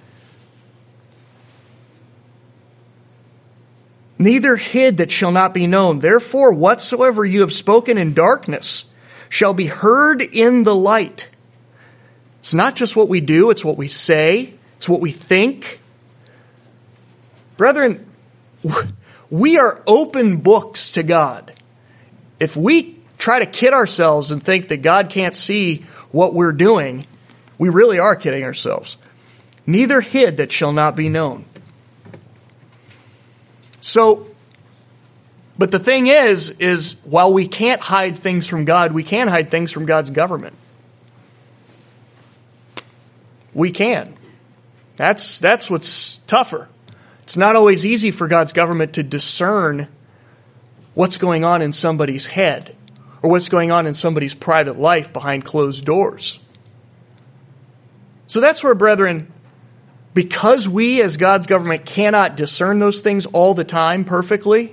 Neither hid that shall not be known. Therefore, whatsoever you have spoken in darkness shall be heard in the light. It's not just what we do, it's what we say, it's what we think. Brethren, we are open books to God. If we try to kid ourselves and think that God can't see what we're doing, we really are kidding ourselves. Neither hid that shall not be known. So, but the thing is, is while we can't hide things from God, we can hide things from God's government. We can. That's, that's what's tougher. It's not always easy for God's government to discern what's going on in somebody's head or what's going on in somebody's private life behind closed doors. So that's where, brethren, because we as God's government cannot discern those things all the time perfectly,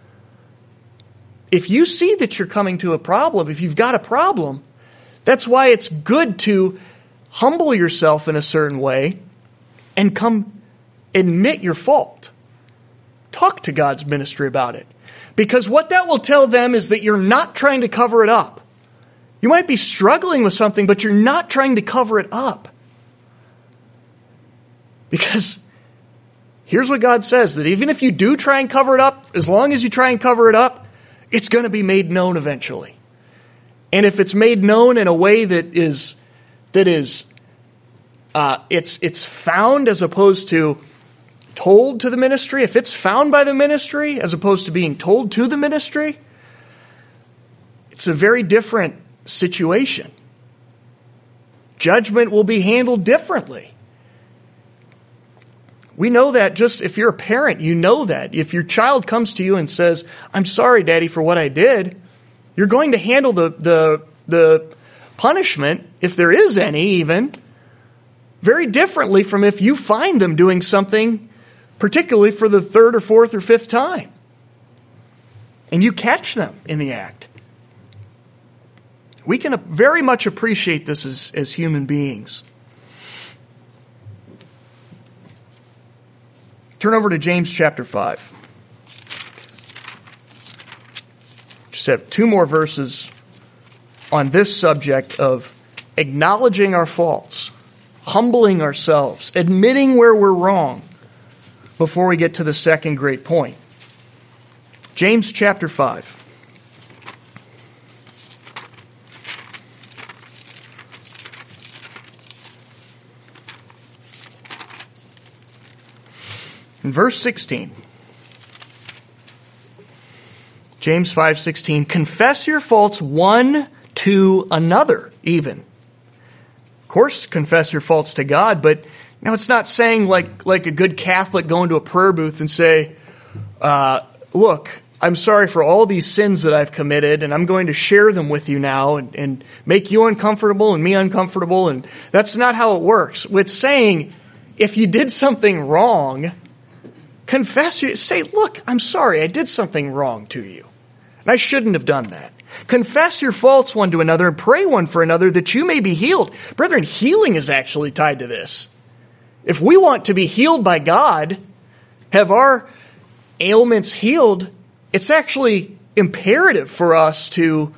if you see that you're coming to a problem, if you've got a problem, that's why it's good to humble yourself in a certain way and come admit your fault. Talk to God's ministry about it. Because what that will tell them is that you're not trying to cover it up. You might be struggling with something, but you're not trying to cover it up. Because here's what God says, that even if you do try and cover it up, as long as you try and cover it up, it's going to be made known eventually. And if it's made known in a way that is, that is, uh, it's, it's found as opposed to told to the ministry, if it's found by the ministry as opposed to being told to the ministry, it's a very different situation. Judgment will be handled differently. We know that just if you're a parent, you know that. If your child comes to you and says, I'm sorry, Daddy, for what I did, you're going to handle the, the, the punishment, if there is any even, very differently from if you find them doing something, particularly for the third or fourth or fifth time, and you catch them in the act. We can very much appreciate this as, as human beings. Turn over to James chapter five. Just have two more verses on this subject of acknowledging our faults, humbling ourselves, admitting where we're wrong before we get to the second great point. James chapter five. In verse sixteen, James five sixteen, confess your faults one to another even. Of course, confess your faults to God, but now it's not saying like, like a good Catholic going to a prayer booth and say, uh, look, I'm sorry for all these sins that I've committed, and I'm going to share them with you now and, and make you uncomfortable and me uncomfortable. And that's not how it works. It's saying, if you did something wrong, confess, say, look, I'm sorry, I did something wrong to you, and I shouldn't have done that. Confess your faults one to another and pray one for another that you may be healed. Brethren, healing is actually tied to this. If we want to be healed by God, have our ailments healed, it's actually imperative for us to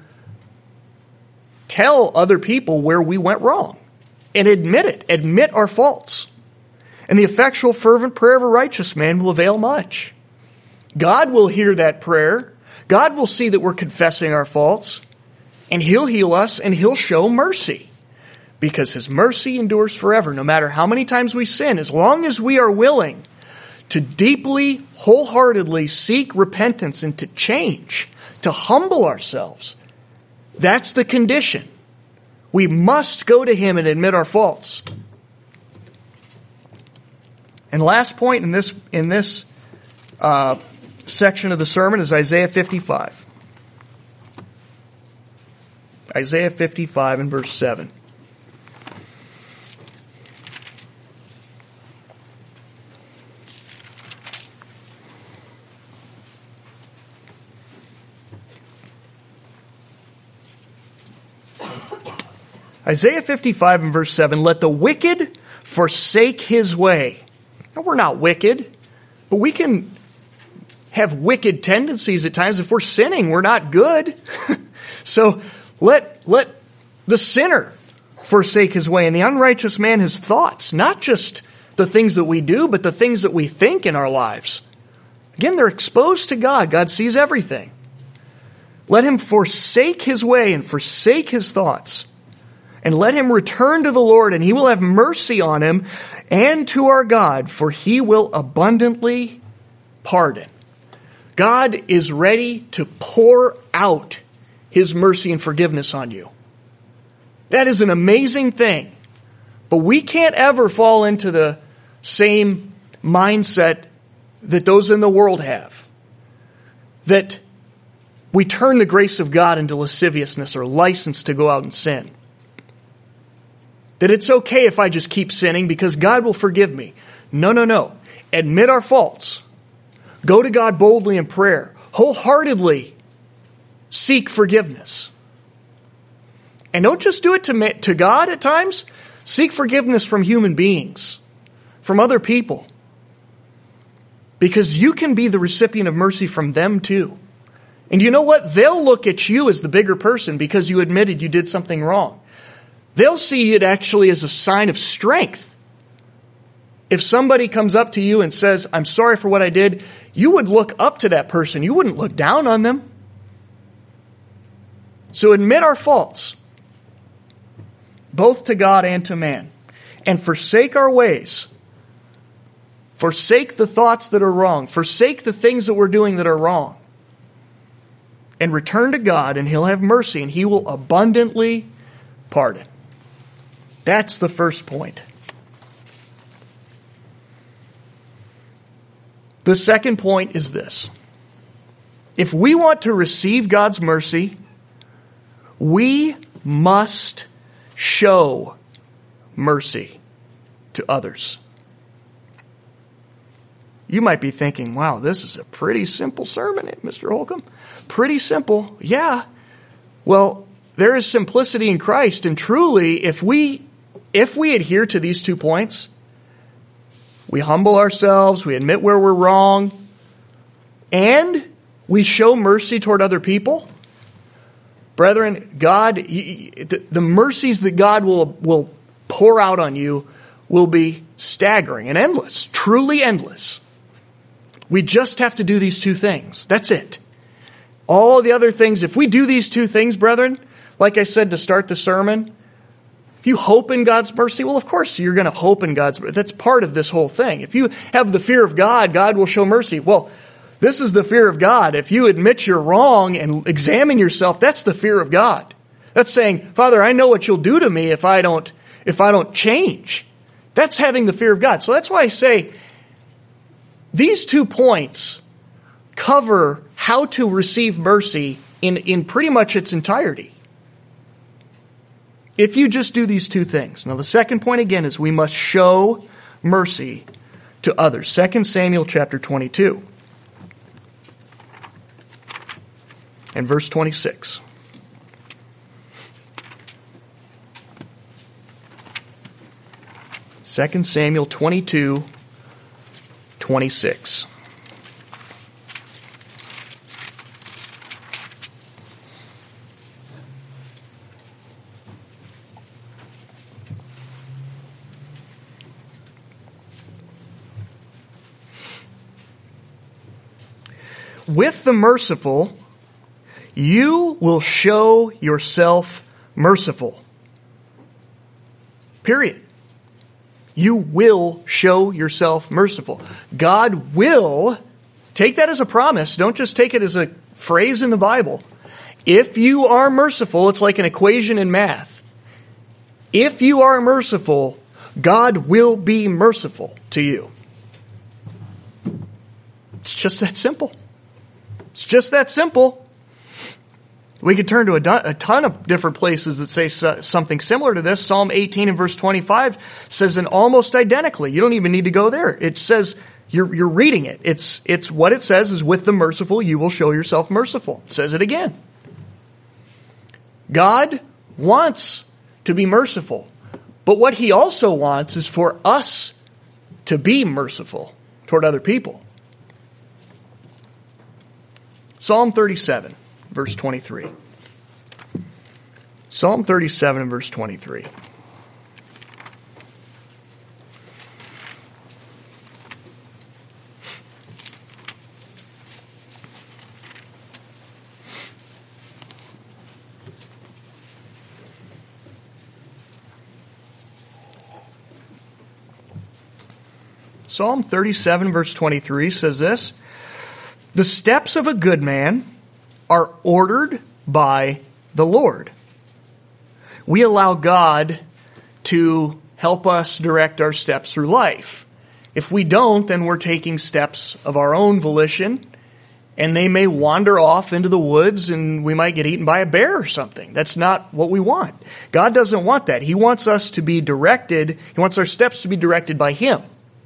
tell other people where we went wrong and admit it, admit our faults. And the effectual, fervent prayer of a righteous man will avail much. God will hear that prayer. God will see that we're confessing our faults, and He'll heal us, and He'll show mercy. Because His mercy endures forever, no matter how many times we sin, as long as we are willing to deeply, wholeheartedly seek repentance and to change, to humble ourselves. That's the condition. We must go to Him and admit our faults. And last point in this in this uh, section of the sermon is Isaiah fifty-five. Isaiah fifty-five and verse seven. Isaiah fifty-five and verse seven, let the wicked forsake his way. Now, we're not wicked, but we can have wicked tendencies at times. If we're sinning, we're not good. So let, let the sinner forsake his way, and the unrighteous man his thoughts, not just the things that we do, but the things that we think in our lives. Again, they're exposed to God. God sees everything. Let him forsake his way and forsake his thoughts. And let him return to the Lord, and He will have mercy on him and to our God, for He will abundantly pardon. God is ready to pour out His mercy and forgiveness on you. That is an amazing thing. But we can't ever fall into the same mindset that those in the world have. That we turn the grace of God into lasciviousness or license to go out and sin. That it's okay if I just keep sinning because God will forgive me. No, no, no. Admit our faults. Go to God boldly in prayer. Wholeheartedly seek forgiveness. And don't just do it to, to God at times. Seek forgiveness from human beings, from other people. Because you can be the recipient of mercy from them too. And you know what? They'll look at you as the bigger person because you admitted you did something wrong. They'll see it actually as a sign of strength. If somebody comes up to you and says, I'm sorry for what I did, you would look up to that person. You wouldn't look down on them. So admit our faults, both to God and to man, and forsake our ways. Forsake the thoughts that are wrong. Forsake the things that we're doing that are wrong. And return to God, and He'll have mercy, and He will abundantly pardon. That's the first point. The second point is this. If we want to receive God's mercy, we must show mercy. to others. You might be thinking, wow, this is a pretty simple sermon, Mister Holcomb. Pretty simple. Yeah. Well, there is simplicity in Christ, and truly, if we if we adhere to these two points, we humble ourselves, we admit where we're wrong, and we show mercy toward other people, brethren, God, the mercies that God will, will pour out on you will be staggering and endless, truly endless. We just have to do these two things. That's it. All the other things, if we do these two things, brethren, like I said to start the sermon, if you hope in God's mercy, well, of course you're going to hope in God's mercy. That's part of this whole thing. If you have the fear of God, God will show mercy. Well, this is the fear of God. If you admit you're wrong and examine yourself, that's the fear of God. That's saying, Father, I know what you'll do to me if I don't, if I don't change. That's having the fear of God. So that's why I say these two points cover how to receive mercy in, in pretty much its entirety. If you just do these two things. Now the second point again is we must show mercy to others. Second Samuel chapter twenty-two and verse twenty-six. Second Samuel twenty-two, twenty-six. With the merciful, you will show yourself merciful. Period. You will show yourself merciful. God will, take that as a promise. Don't just take it as a phrase in the Bible. If you are merciful, it's like an equation in math. If you are merciful, God will be merciful to you. It's just that simple. It's just that simple. We could turn to a, a ton of different places that say so, something similar to this. Psalm eighteen and verse twenty-five says it almost identically. You don't even need to go there. It says, you're, you're reading it. It's, it's what it says is, with the merciful, you will show yourself merciful. It says it again. God wants to be merciful. But what he also wants is for us to be merciful toward other people. Psalm thirty-seven, verse twenty-three. Psalm thirty-seven and verse twenty-three. Psalm thirty-seven, verse twenty-three says this: the steps of a good man are ordered by the Lord. We allow God to help us direct our steps through life. If we don't, then we're taking steps of our own volition, and they may wander off into the woods and we might get eaten by a bear or something. That's not what we want. God doesn't want that. He wants us to be directed. He wants our steps to be directed by Him.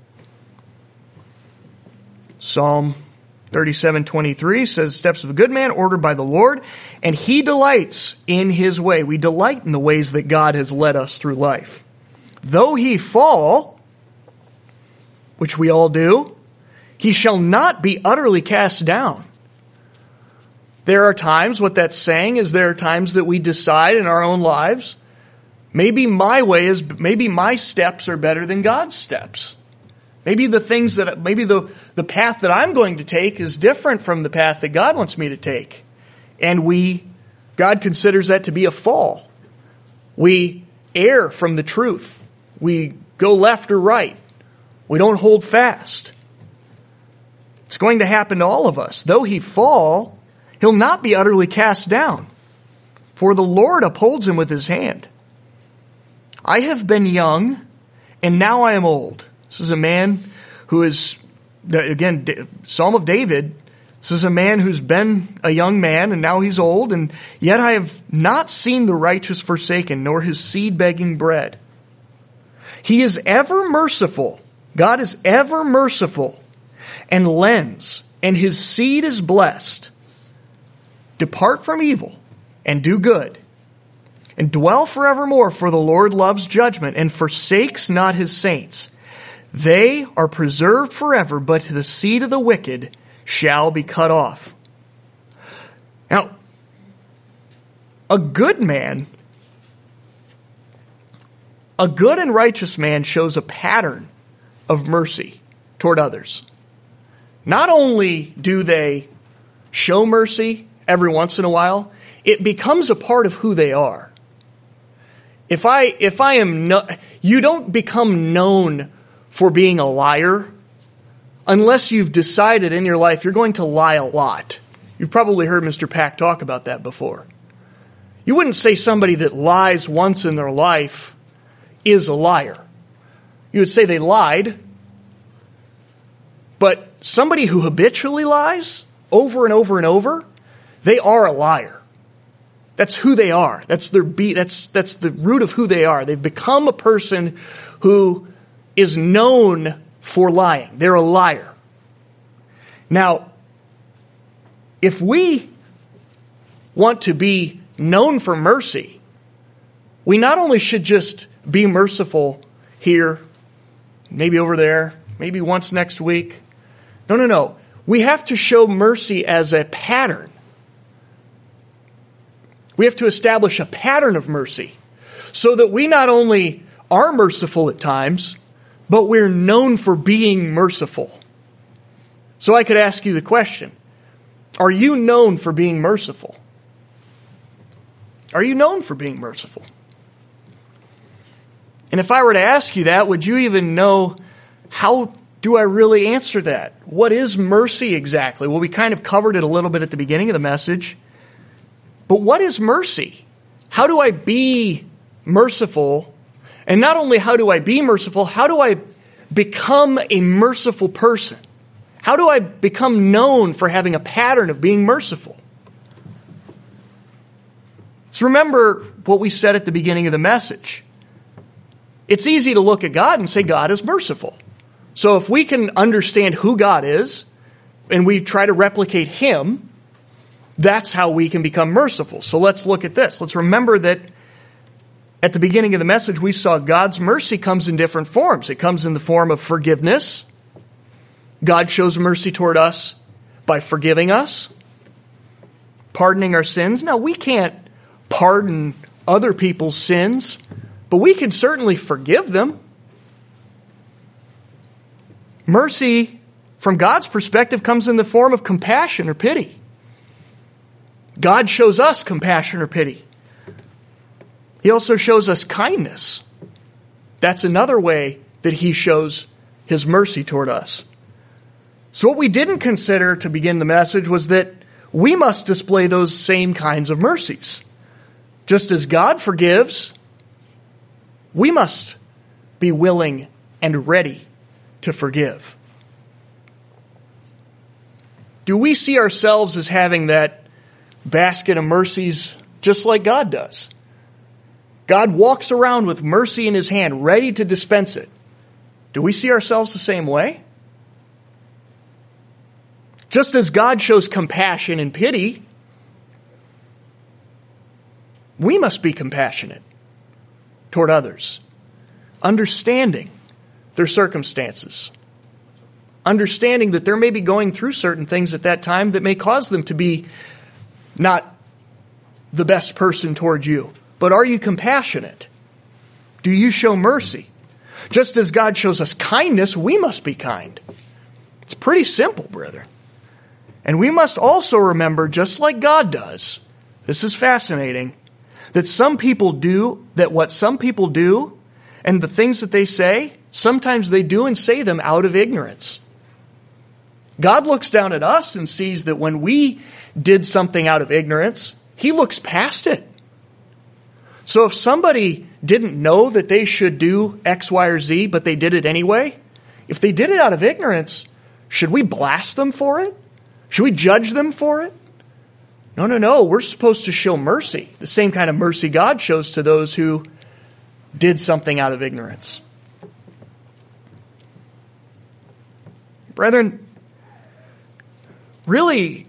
Psalm thirty-seven twenty-three says, steps of a good man ordered by the Lord, and He delights in His way. We delight in the ways that God has led us through life. Though he fall, which we all do, he shall not be utterly cast down. There are times, what that's saying is there are times that we decide in our own lives, maybe my way is, maybe my steps are better than God's steps. Maybe the things that, maybe the, the path that I'm going to take is different from the path that God wants me to take. And we, God considers that to be a fall. We err from the truth. We go left or right. We don't hold fast. It's going to happen to all of us. Though he fall, he'll not be utterly cast down, for the Lord upholds him with his hand. I have been young, and now I am old. This is a man who is, again, Psalm of David. This is a man who's been a young man and now he's old. And yet I have not seen the righteous forsaken, nor his seed begging bread. He is ever merciful. God is ever merciful and lends, and his seed is blessed. Depart from evil and do good, and dwell forevermore, for the Lord loves judgment and forsakes not his saints. They are preserved forever, but the seed of the wicked shall be cut off. Now, a good man, a good and righteous man shows a pattern of mercy toward others. Not only do they show mercy every once in a while, it becomes a part of who they are. If I, if I am no, you don't become known for being a liar unless you've decided in your life you're going to lie a lot. You've probably heard Mister Pack talk about that before. You wouldn't say somebody that lies once in their life is a liar. You would say they lied. But somebody who habitually lies over and over and over, they are a liar. That's who they are. That's their be that's that's the root of who they are. They've become a person who is known for lying. They're a liar. Now, if we want to be known for mercy, we not only should just be merciful here, maybe over there, maybe once next week. No, no, no. We have to show mercy as a pattern. We have to establish a pattern of mercy so that we not only are merciful at times, but we're known for being merciful. So I could ask you the question, are you known for being merciful? Are you known for being merciful? And if I were to ask you that, would you even know, how do I really answer that? What is mercy exactly? Well, we kind of covered it a little bit at the beginning of the message. But what is mercy? How do I be merciful? And not only how do I be merciful, how do I become a merciful person? How do I become known for having a pattern of being merciful? So remember what we said at the beginning of the message. It's easy to look at God and say God is merciful. So if we can understand who God is and we try to replicate him, that's how we can become merciful. So let's look at this. Let's remember that at the beginning of the message, we saw God's mercy comes in different forms. It comes in the form of forgiveness. God shows mercy toward us by forgiving us, pardoning our sins. Now, we can't pardon other people's sins, but we can certainly forgive them. Mercy, from God's perspective, comes in the form of compassion or pity. God shows us compassion or pity. He also shows us kindness. That's another way that he shows his mercy toward us. So what we didn't consider to begin the message was that we must display those same kinds of mercies. Just as God forgives, we must be willing and ready to forgive. Do we see ourselves as having that basket of mercies just like God does? God walks around with mercy in his hand, ready to dispense it. Do we see ourselves the same way? Just as God shows compassion and pity, we must be compassionate toward others, understanding their circumstances, understanding that they may be going through certain things at that time that may cause them to be not the best person toward you. But are you compassionate? Do you show mercy? Just as God shows us kindness, we must be kind. It's pretty simple, brethren. And we must also remember, just like God does, this is fascinating, that some people do, that what some people do and the things that they say, sometimes they do and say them out of ignorance. God looks down at us and sees that when we did something out of ignorance, he looks past it. So if somebody didn't know that they should do X, Y, or Z, but they did it anyway, if they did it out of ignorance, should we blast them for it? Should we judge them for it? No, no, no. We're supposed to show mercy, the same kind of mercy God shows to those who did something out of ignorance. Brethren, really,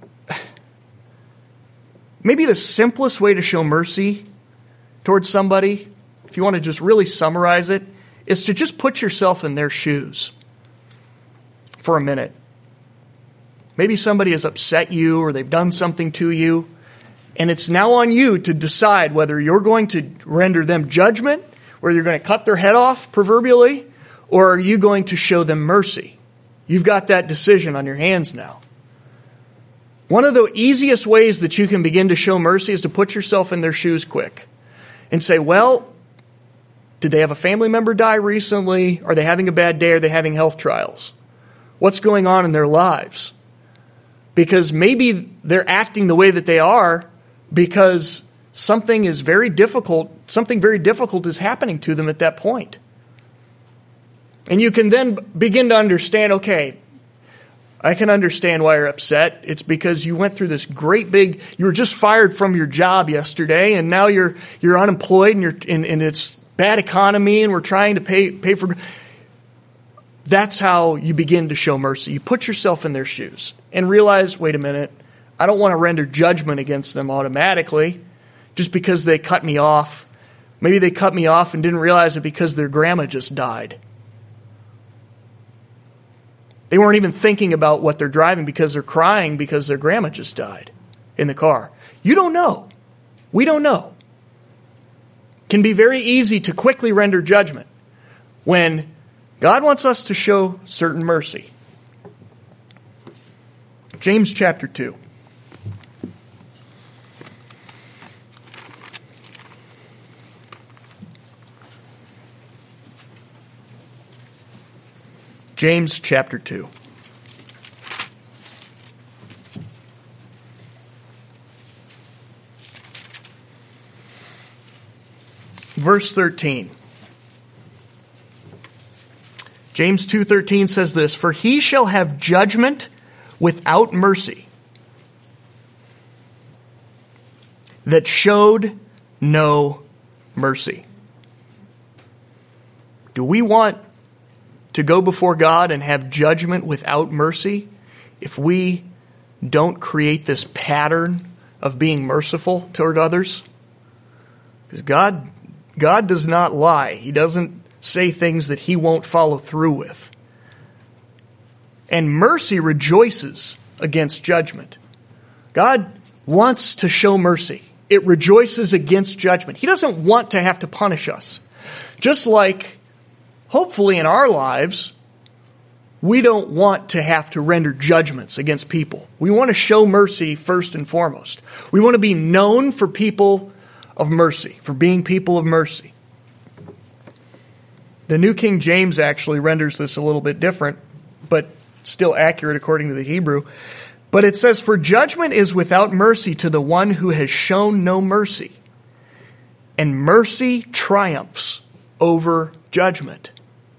maybe the simplest way to show mercy towards somebody, if you want to just really summarize it, is to just put yourself in their shoes for a minute. Maybe somebody has upset you or they've done something to you, and it's now on you to decide whether you're going to render them judgment, whether you're going to cut their head off, proverbially, or are you going to show them mercy? You've got that decision on your hands now. One of the easiest ways that you can begin to show mercy is to put yourself in their shoes quick and say, well, did they have a family member die recently? Are they having a bad day? Are they having health trials? What's going on in their lives? Because maybe they're acting the way that they are because something is very difficult, something very difficult is happening to them at that point. And you can then begin to understand, okay, I can understand why you're upset. It's because you went through this great big, you were just fired from your job yesterday, and now you're you're unemployed, and you're and, and it's bad economy, and we're trying to pay pay for. That's how you begin to show mercy. You put yourself in their shoes and realize, wait a minute, I don't want to render judgment against them automatically just because they cut me off. Maybe they cut me off and didn't realize it because their grandma just died. They weren't even thinking about what they're driving because they're crying because their grandma just died in the car. You don't know. We don't know. It can be very easy to quickly render judgment when God wants us to show certain mercy. James chapter two. James chapter two. Verse thirteen. James two thirteen says this, "For he shall have judgment without mercy, that showed no mercy." Do we want to go before God and have judgment without mercy if we don't create this pattern of being merciful toward others? Because God, God does not lie. He doesn't say things that he won't follow through with. And mercy rejoices against judgment. God wants to show mercy. It rejoices against judgment. He doesn't want to have to punish us. Just like, hopefully in our lives, we don't want to have to render judgments against people. We want to show mercy first and foremost. We want to be known for people of mercy, for being people of mercy. The New King James actually renders this a little bit different, but still accurate according to the Hebrew. But it says, "For judgment is without mercy to the one who has shown no mercy, and mercy triumphs over judgment."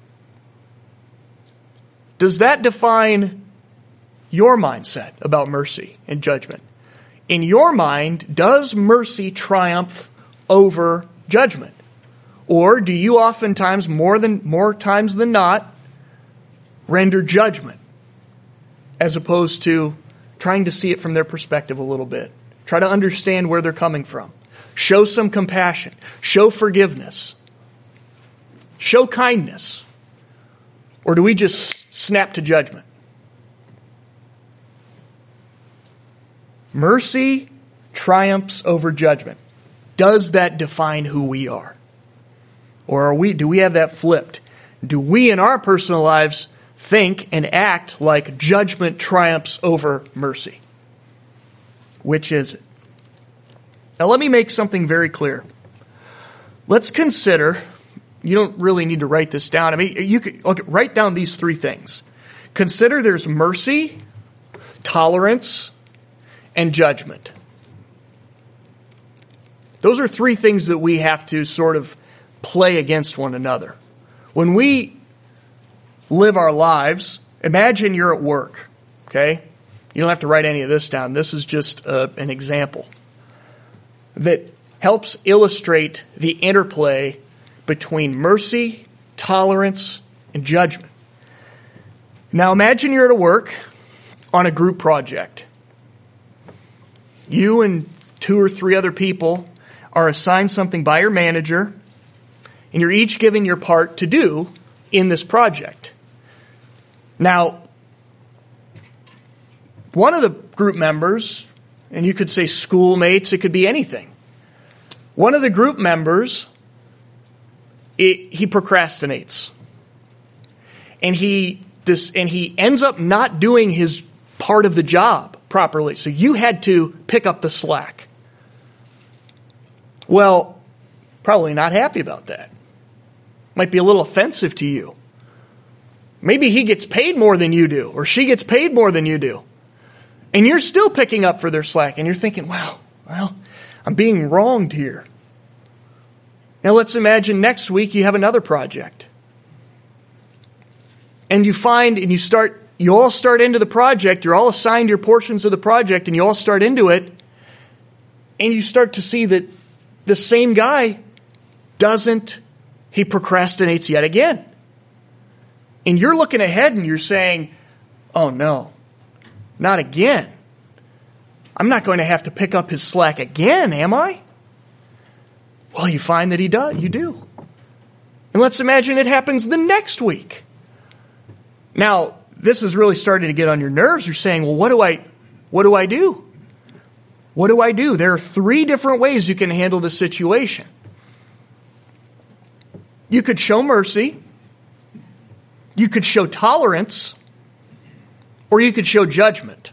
Does that define your mindset about mercy and judgment? In your mind, does mercy triumph over judgment? Or do you oftentimes, more than more times than not, render judgment as opposed to trying to see it from their perspective a little bit? Try to understand where they're coming from. Show some compassion. Show forgiveness. Show kindness. Or do we just snap to judgment? Mercy triumphs over judgment. Does that define who we are? Or are we, do we have that flipped? Do we in our personal lives think and act like judgment triumphs over mercy? Which is it? Now let me make something very clear. Let's consider, you don't really need to write this down. I mean, you could okay, write down these three things. Consider there's mercy, tolerance, and judgment. Those are three things that we have to sort of play against one another. When we live our lives, imagine you're at work, okay? You don't have to write any of this down. This is just uh, an example that helps illustrate the interplay between mercy, tolerance, and judgment. Now imagine you're at a work on a group project. You and two or three other people are assigned something by your manager, and you're each given your part to do in this project. Now, one of the group members, and you could say schoolmates, it could be anything. One of the group members, it, he procrastinates. And he dis, and he ends up not doing his part of the job properly. So you had to pick up the slack. Well, probably not happy about that. Might be a little offensive to you. Maybe he gets paid more than you do, or she gets paid more than you do. And you're still picking up for their slack, and you're thinking, wow, well, I'm being wronged here. Now let's imagine next week you have another project. And you find, and you start, you all start into the project, you're all assigned your portions of the project, and you all start into it, and you start to see that the same guy doesn't, he procrastinates yet again. And you're looking ahead and you're saying, oh no, not again. I'm not going to have to pick up his slack again, am I? Well, you find that he does. You do. And let's imagine it happens the next week. Now, this is really starting to get on your nerves. You're saying, well, what do I, what do I do? What do I do? There are three different ways you can handle the situation. You could show mercy. You could show tolerance. Or you could show judgment.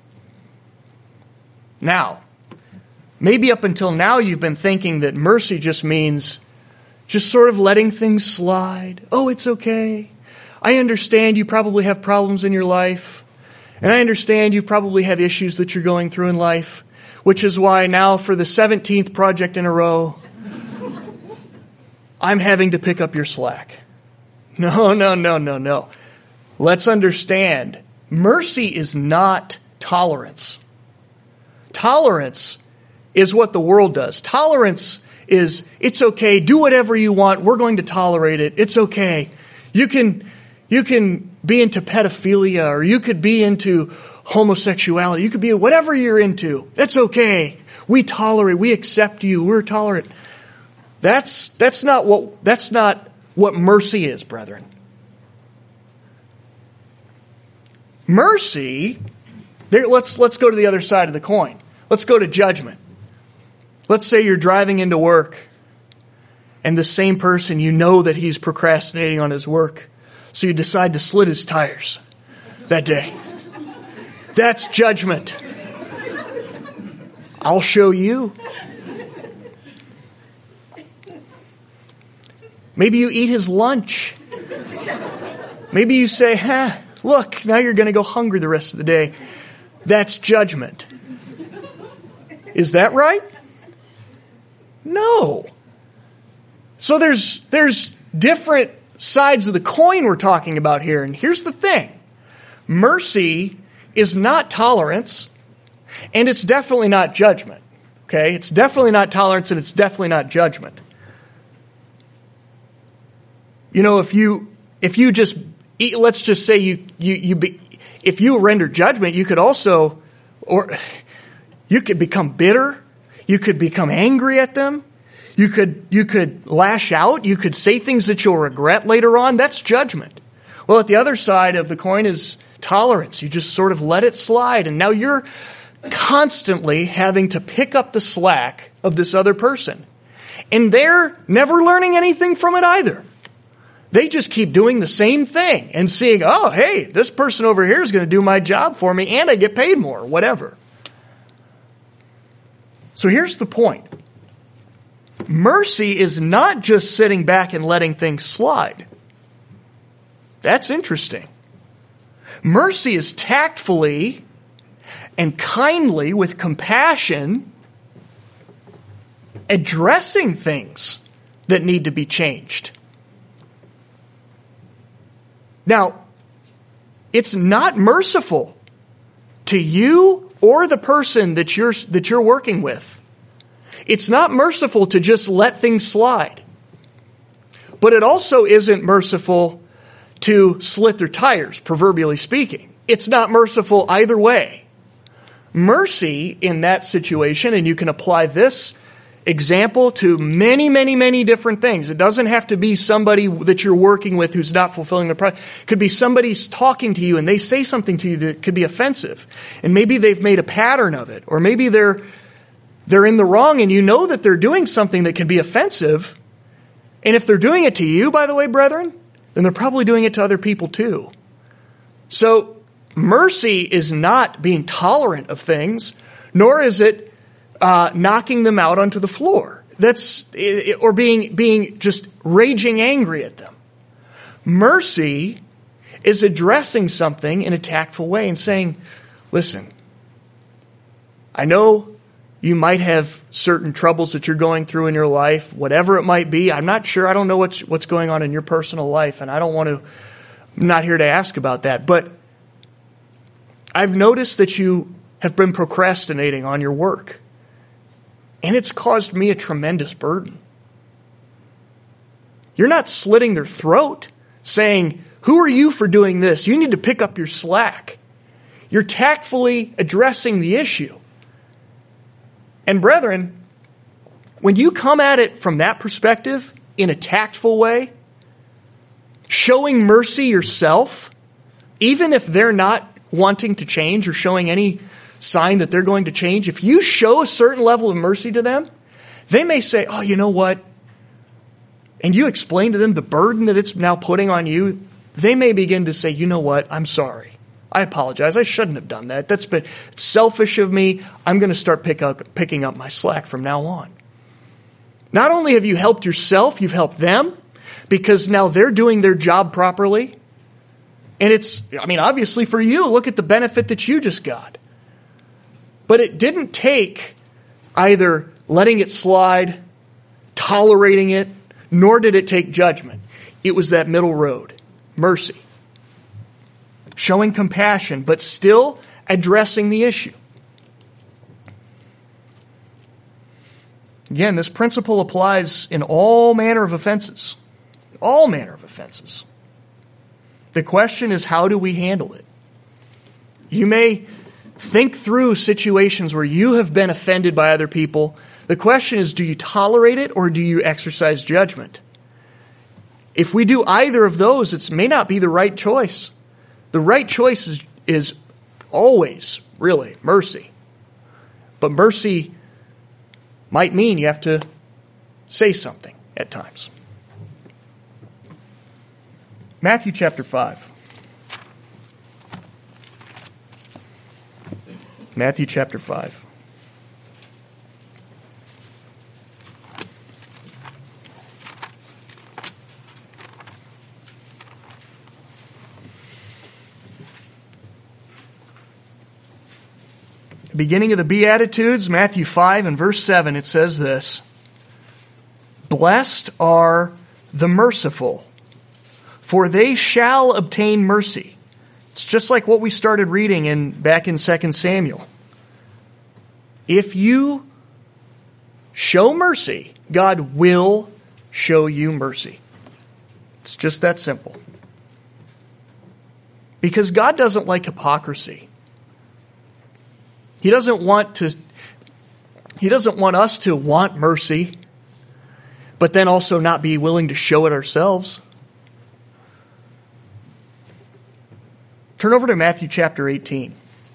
Now, maybe up until now you've been thinking that mercy just means just sort of letting things slide. Oh, it's okay. I understand you probably have problems in your life. And I understand you probably have issues that you're going through in life. Which is why now for the seventeenth project in a row, I'm having to pick up your slack. No, no, no, no, no. Let's understand. Mercy is not tolerance. Tolerance is what the world does. Tolerance is, it's okay, do whatever you want, we're going to tolerate it, it's okay. You can, you can be into pedophilia, or you could be into homosexuality, you could be whatever you're into, that's okay. We tolerate, we accept you, we're tolerant. That's, that's not what, that's not what mercy is, brethren. Mercy, there, let's, let's go to the other side of the coin. Let's go to judgment. Let's say you're driving into work and the same person, you know that he's procrastinating on his work. So you decide to slit his tires that day. That's judgment. I'll show you. Maybe you eat his lunch. Maybe you say, huh, look, now you're going to go hungry the rest of the day. That's judgment. Is that right? No. So there's there's different sides of the coin we're talking about here. And here's the thing. Mercy is not tolerance, and it's definitely not judgment. Okay? It's definitely not tolerance, and it's definitely not judgment. You know, if you if you just let's just say you you you be, if you render judgment, you could also or you could become bitter, you could become angry at them, you could you could lash out, you could say things that you'll regret later on. That's judgment. Well, at the other side of the coin is tolerance. You just sort of let it slide, and now you're constantly having to pick up the slack of this other person. And they're never learning anything from it either. They just keep doing the same thing and seeing, oh, hey, this person over here is going to do my job for me and I get paid more, whatever. So here's the point. Mercy is not just sitting back and letting things slide. That's interesting. Mercy is tactfully and kindly, with compassion, addressing things that need to be changed. Now, it's not merciful to you or the person that you're that you're working with. It's not merciful to just let things slide. But it also isn't merciful to slit their tires, proverbially speaking. It's not merciful either way. Mercy in that situation, and you can apply this example to many, many, many different things. It doesn't have to be somebody that you're working with who's not fulfilling the promise. It could be somebody's talking to you and they say something to you that could be offensive. And maybe they've made a pattern of it. Or maybe they're they're in the wrong and you know that they're doing something that can be offensive. And if they're doing it to you, by the way, brethren, then they're probably doing it to other people too. So mercy is not being tolerant of things, nor is it Uh, knocking them out onto the floor. That's or being being just raging angry at them. Mercy is addressing something in a tactful way and saying, listen, I know you might have certain troubles that you're going through in your life, whatever it might be. I'm not sure. I don't know what's what's going on in your personal life, and I don't want to I'm not here to ask about that. But I've noticed that you have been procrastinating on your work. And it's caused me a tremendous burden. You're not slitting their throat, saying, who are you for doing this? You need to pick up your slack. You're tactfully addressing the issue. And brethren, when you come at it from that perspective, in a tactful way, showing mercy yourself, even if they're not wanting to change or showing any sign that they're going to change, if you show a certain level of mercy to them, they may say, oh, you know what? And you explain to them the burden that it's now putting on you. They may begin to say, you know what? I'm sorry. I apologize. I shouldn't have done that. That's been selfish of me. I'm going to start pick up, picking up my slack from now on. Not only have you helped yourself, you've helped them because now they're doing their job properly. And it's, I mean, obviously for you, look at the benefit that you just got. But it didn't take either letting it slide, tolerating it, nor did it take judgment. It was that middle road, mercy. Showing compassion, but still addressing the issue. Again, this principle applies in all manner of offenses. All manner of offenses. The question is, how do we handle it? You may think through situations where you have been offended by other people. The question is, do you tolerate it or do you exercise judgment? If we do either of those, it may not be the right choice. The right choice is, is always, really, mercy. But mercy might mean you have to say something at times. Matthew chapter five. Matthew chapter five. The beginning of the Beatitudes, Matthew five and verse seven, it says this: Blessed are the merciful, for they shall obtain mercy. It's just like what we started reading in back in Second Samuel. If you show mercy, God will show you mercy. It's just that simple. Because God doesn't like hypocrisy. He doesn't want to He doesn't want us to want mercy, but then also not be willing to show it ourselves. Turn over to Matthew chapter eighteen.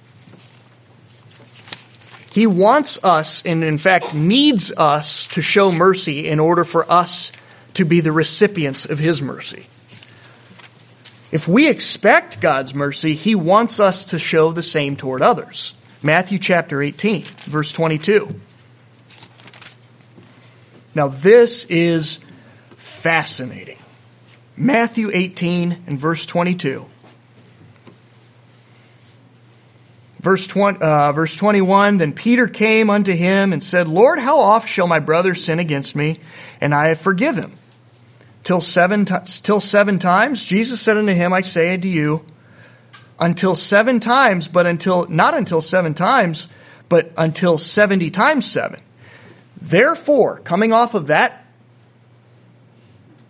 He wants us, and in fact needs us, to show mercy in order for us to be the recipients of His mercy. If we expect God's mercy, He wants us to show the same toward others. Matthew chapter eighteen, verse twenty-two. Now this is fascinating. Matthew eighteen and verse twenty-two. Verse twenty, uh, verse twenty-one, Then Peter came unto him and said, Lord, how oft shall my brother sin against me, and I forgive him? Till seven, t- till seven times? Jesus said unto him, I say unto you, until seven times, but until not until seven times, but until seventy times seven. Therefore, coming off of that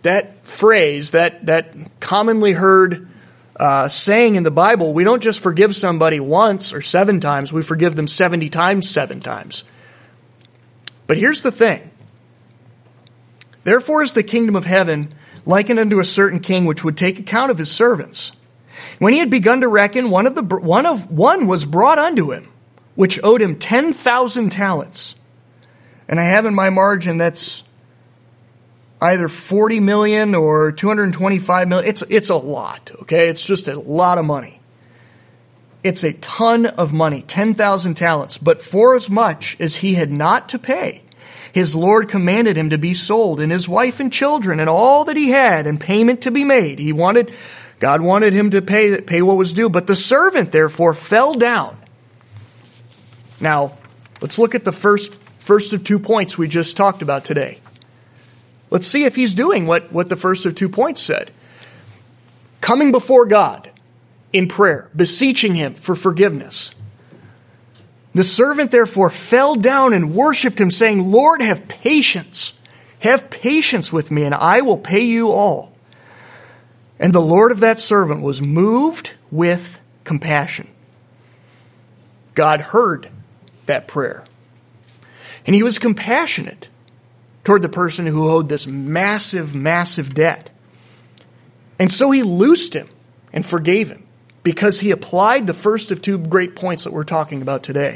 that phrase, that, that commonly heard uh, saying in the Bible, we don't just forgive somebody once or seven times, we forgive them seventy times, seven times. But here's the thing. Therefore is the kingdom of heaven likened unto a certain king which would take account of his servants. When he had begun to reckon, one of the one of one was brought unto him, which owed him ten thousand talents. And I have in my margin that's either forty million or two hundred twenty-five million. It's it's a lot, okay? It's just a lot of money. It's a ton of money, ten thousand talents. But forasmuch as he had not to pay, his Lord commanded him to be sold, and his wife and children, and all that he had, and payment to be made. He wanted, God wanted him to pay, pay what was due. But the servant, therefore, fell down. Now, let's look at the first, first of two points we just talked about today. Let's see if he's doing what, what the first of two points said. Coming before God in prayer, beseeching him for forgiveness. The servant therefore fell down and worshipped him, saying, Lord, have patience. Have patience with me, and I will pay you all. And the Lord of that servant was moved with compassion. God heard that prayer. And he was compassionate toward the person who owed this massive, massive debt. And so he loosed him and forgave him, because he applied the first of two great points that we're talking about today.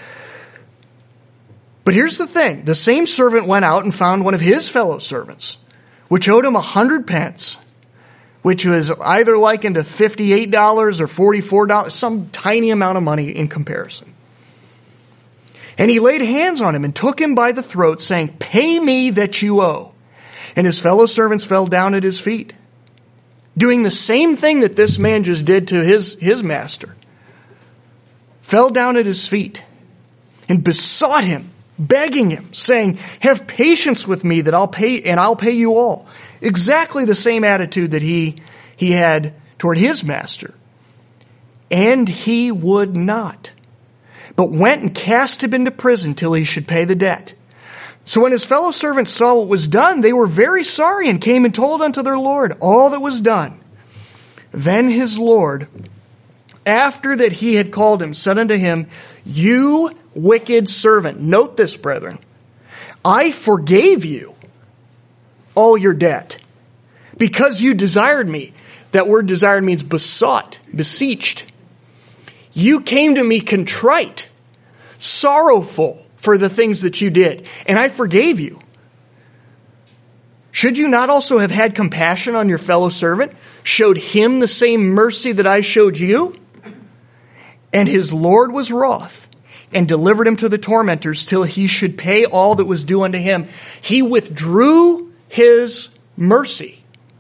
But here's the thing. The same servant went out and found one of his fellow servants, which owed him a hundred pence, which was either likened to fifty-eight dollars or forty-four dollars, some tiny amount of money in comparison. And he laid hands on him and took him by the throat, saying, Pay me that you owe. And his fellow servants fell down at his feet, doing the same thing that this man just did to his, his master. Fell down at his feet and besought him, begging him, saying, Have patience with me that I'll pay, and I'll pay you all. Exactly the same attitude that he, he had toward his master. And he would not, but went and cast him into prison till he should pay the debt. So when his fellow servants saw what was done, they were very sorry and came and told unto their Lord all that was done. Then his Lord, after that he had called him, said unto him, You wicked servant. Note this, brethren. I forgave you all your debt because you desired me. That word desired means besought, beseeched. You came to me contrite, sorrowful for the things that you did, and I forgave you. Should you not also have had compassion on your fellow servant, showed him the same mercy that I showed you? And his Lord was wroth, and delivered him to the tormentors till he should pay all that was due unto him. He withdrew his mercy.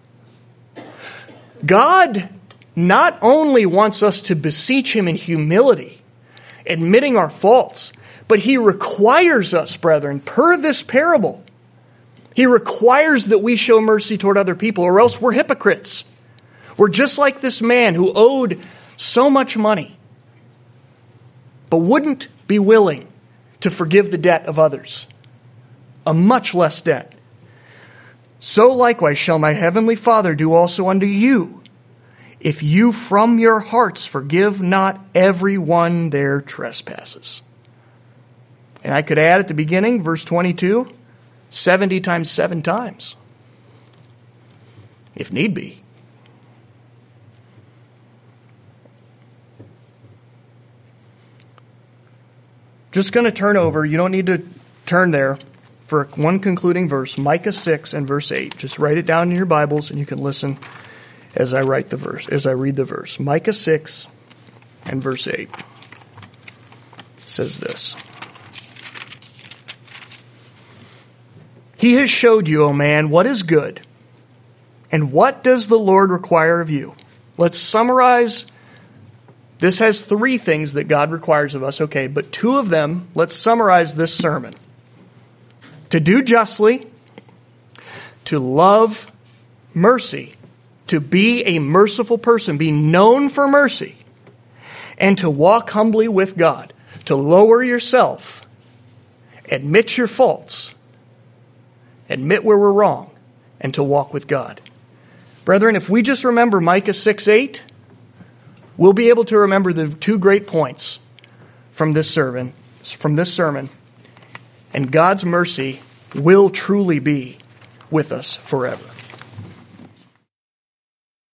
God not only wants us to beseech him in humility, admitting our faults, but he requires us, brethren, per this parable, he requires that we show mercy toward other people, or else we're hypocrites. We're just like this man who owed so much money, but wouldn't be willing to forgive the debt of others, a much less debt. So likewise shall my heavenly Father do also unto you, if you from your hearts forgive not every one their trespasses. And I could add at the beginning, verse twenty-two, seventy times seven times, if need be. Just going to turn over, you don't need to turn there, for one concluding verse, Micah six and verse eight. Just write it down in your Bibles and you can listen as I write the verse, as I read the verse. Micah six and verse eight says this. He has showed you, O man, what is good, and what does the Lord require of you? Let's summarize. This has three things that God requires of us, okay, but two of them, let's summarize this sermon. To do justly, to love mercy, to be a merciful person, be known for mercy, and to walk humbly with God, to lower yourself, admit your faults, admit where we're wrong, and to walk with God. Brethren, if we just remember Micah six eight, we'll be able to remember the two great points from this sermon, from this sermon, and God's mercy will truly be with us forever.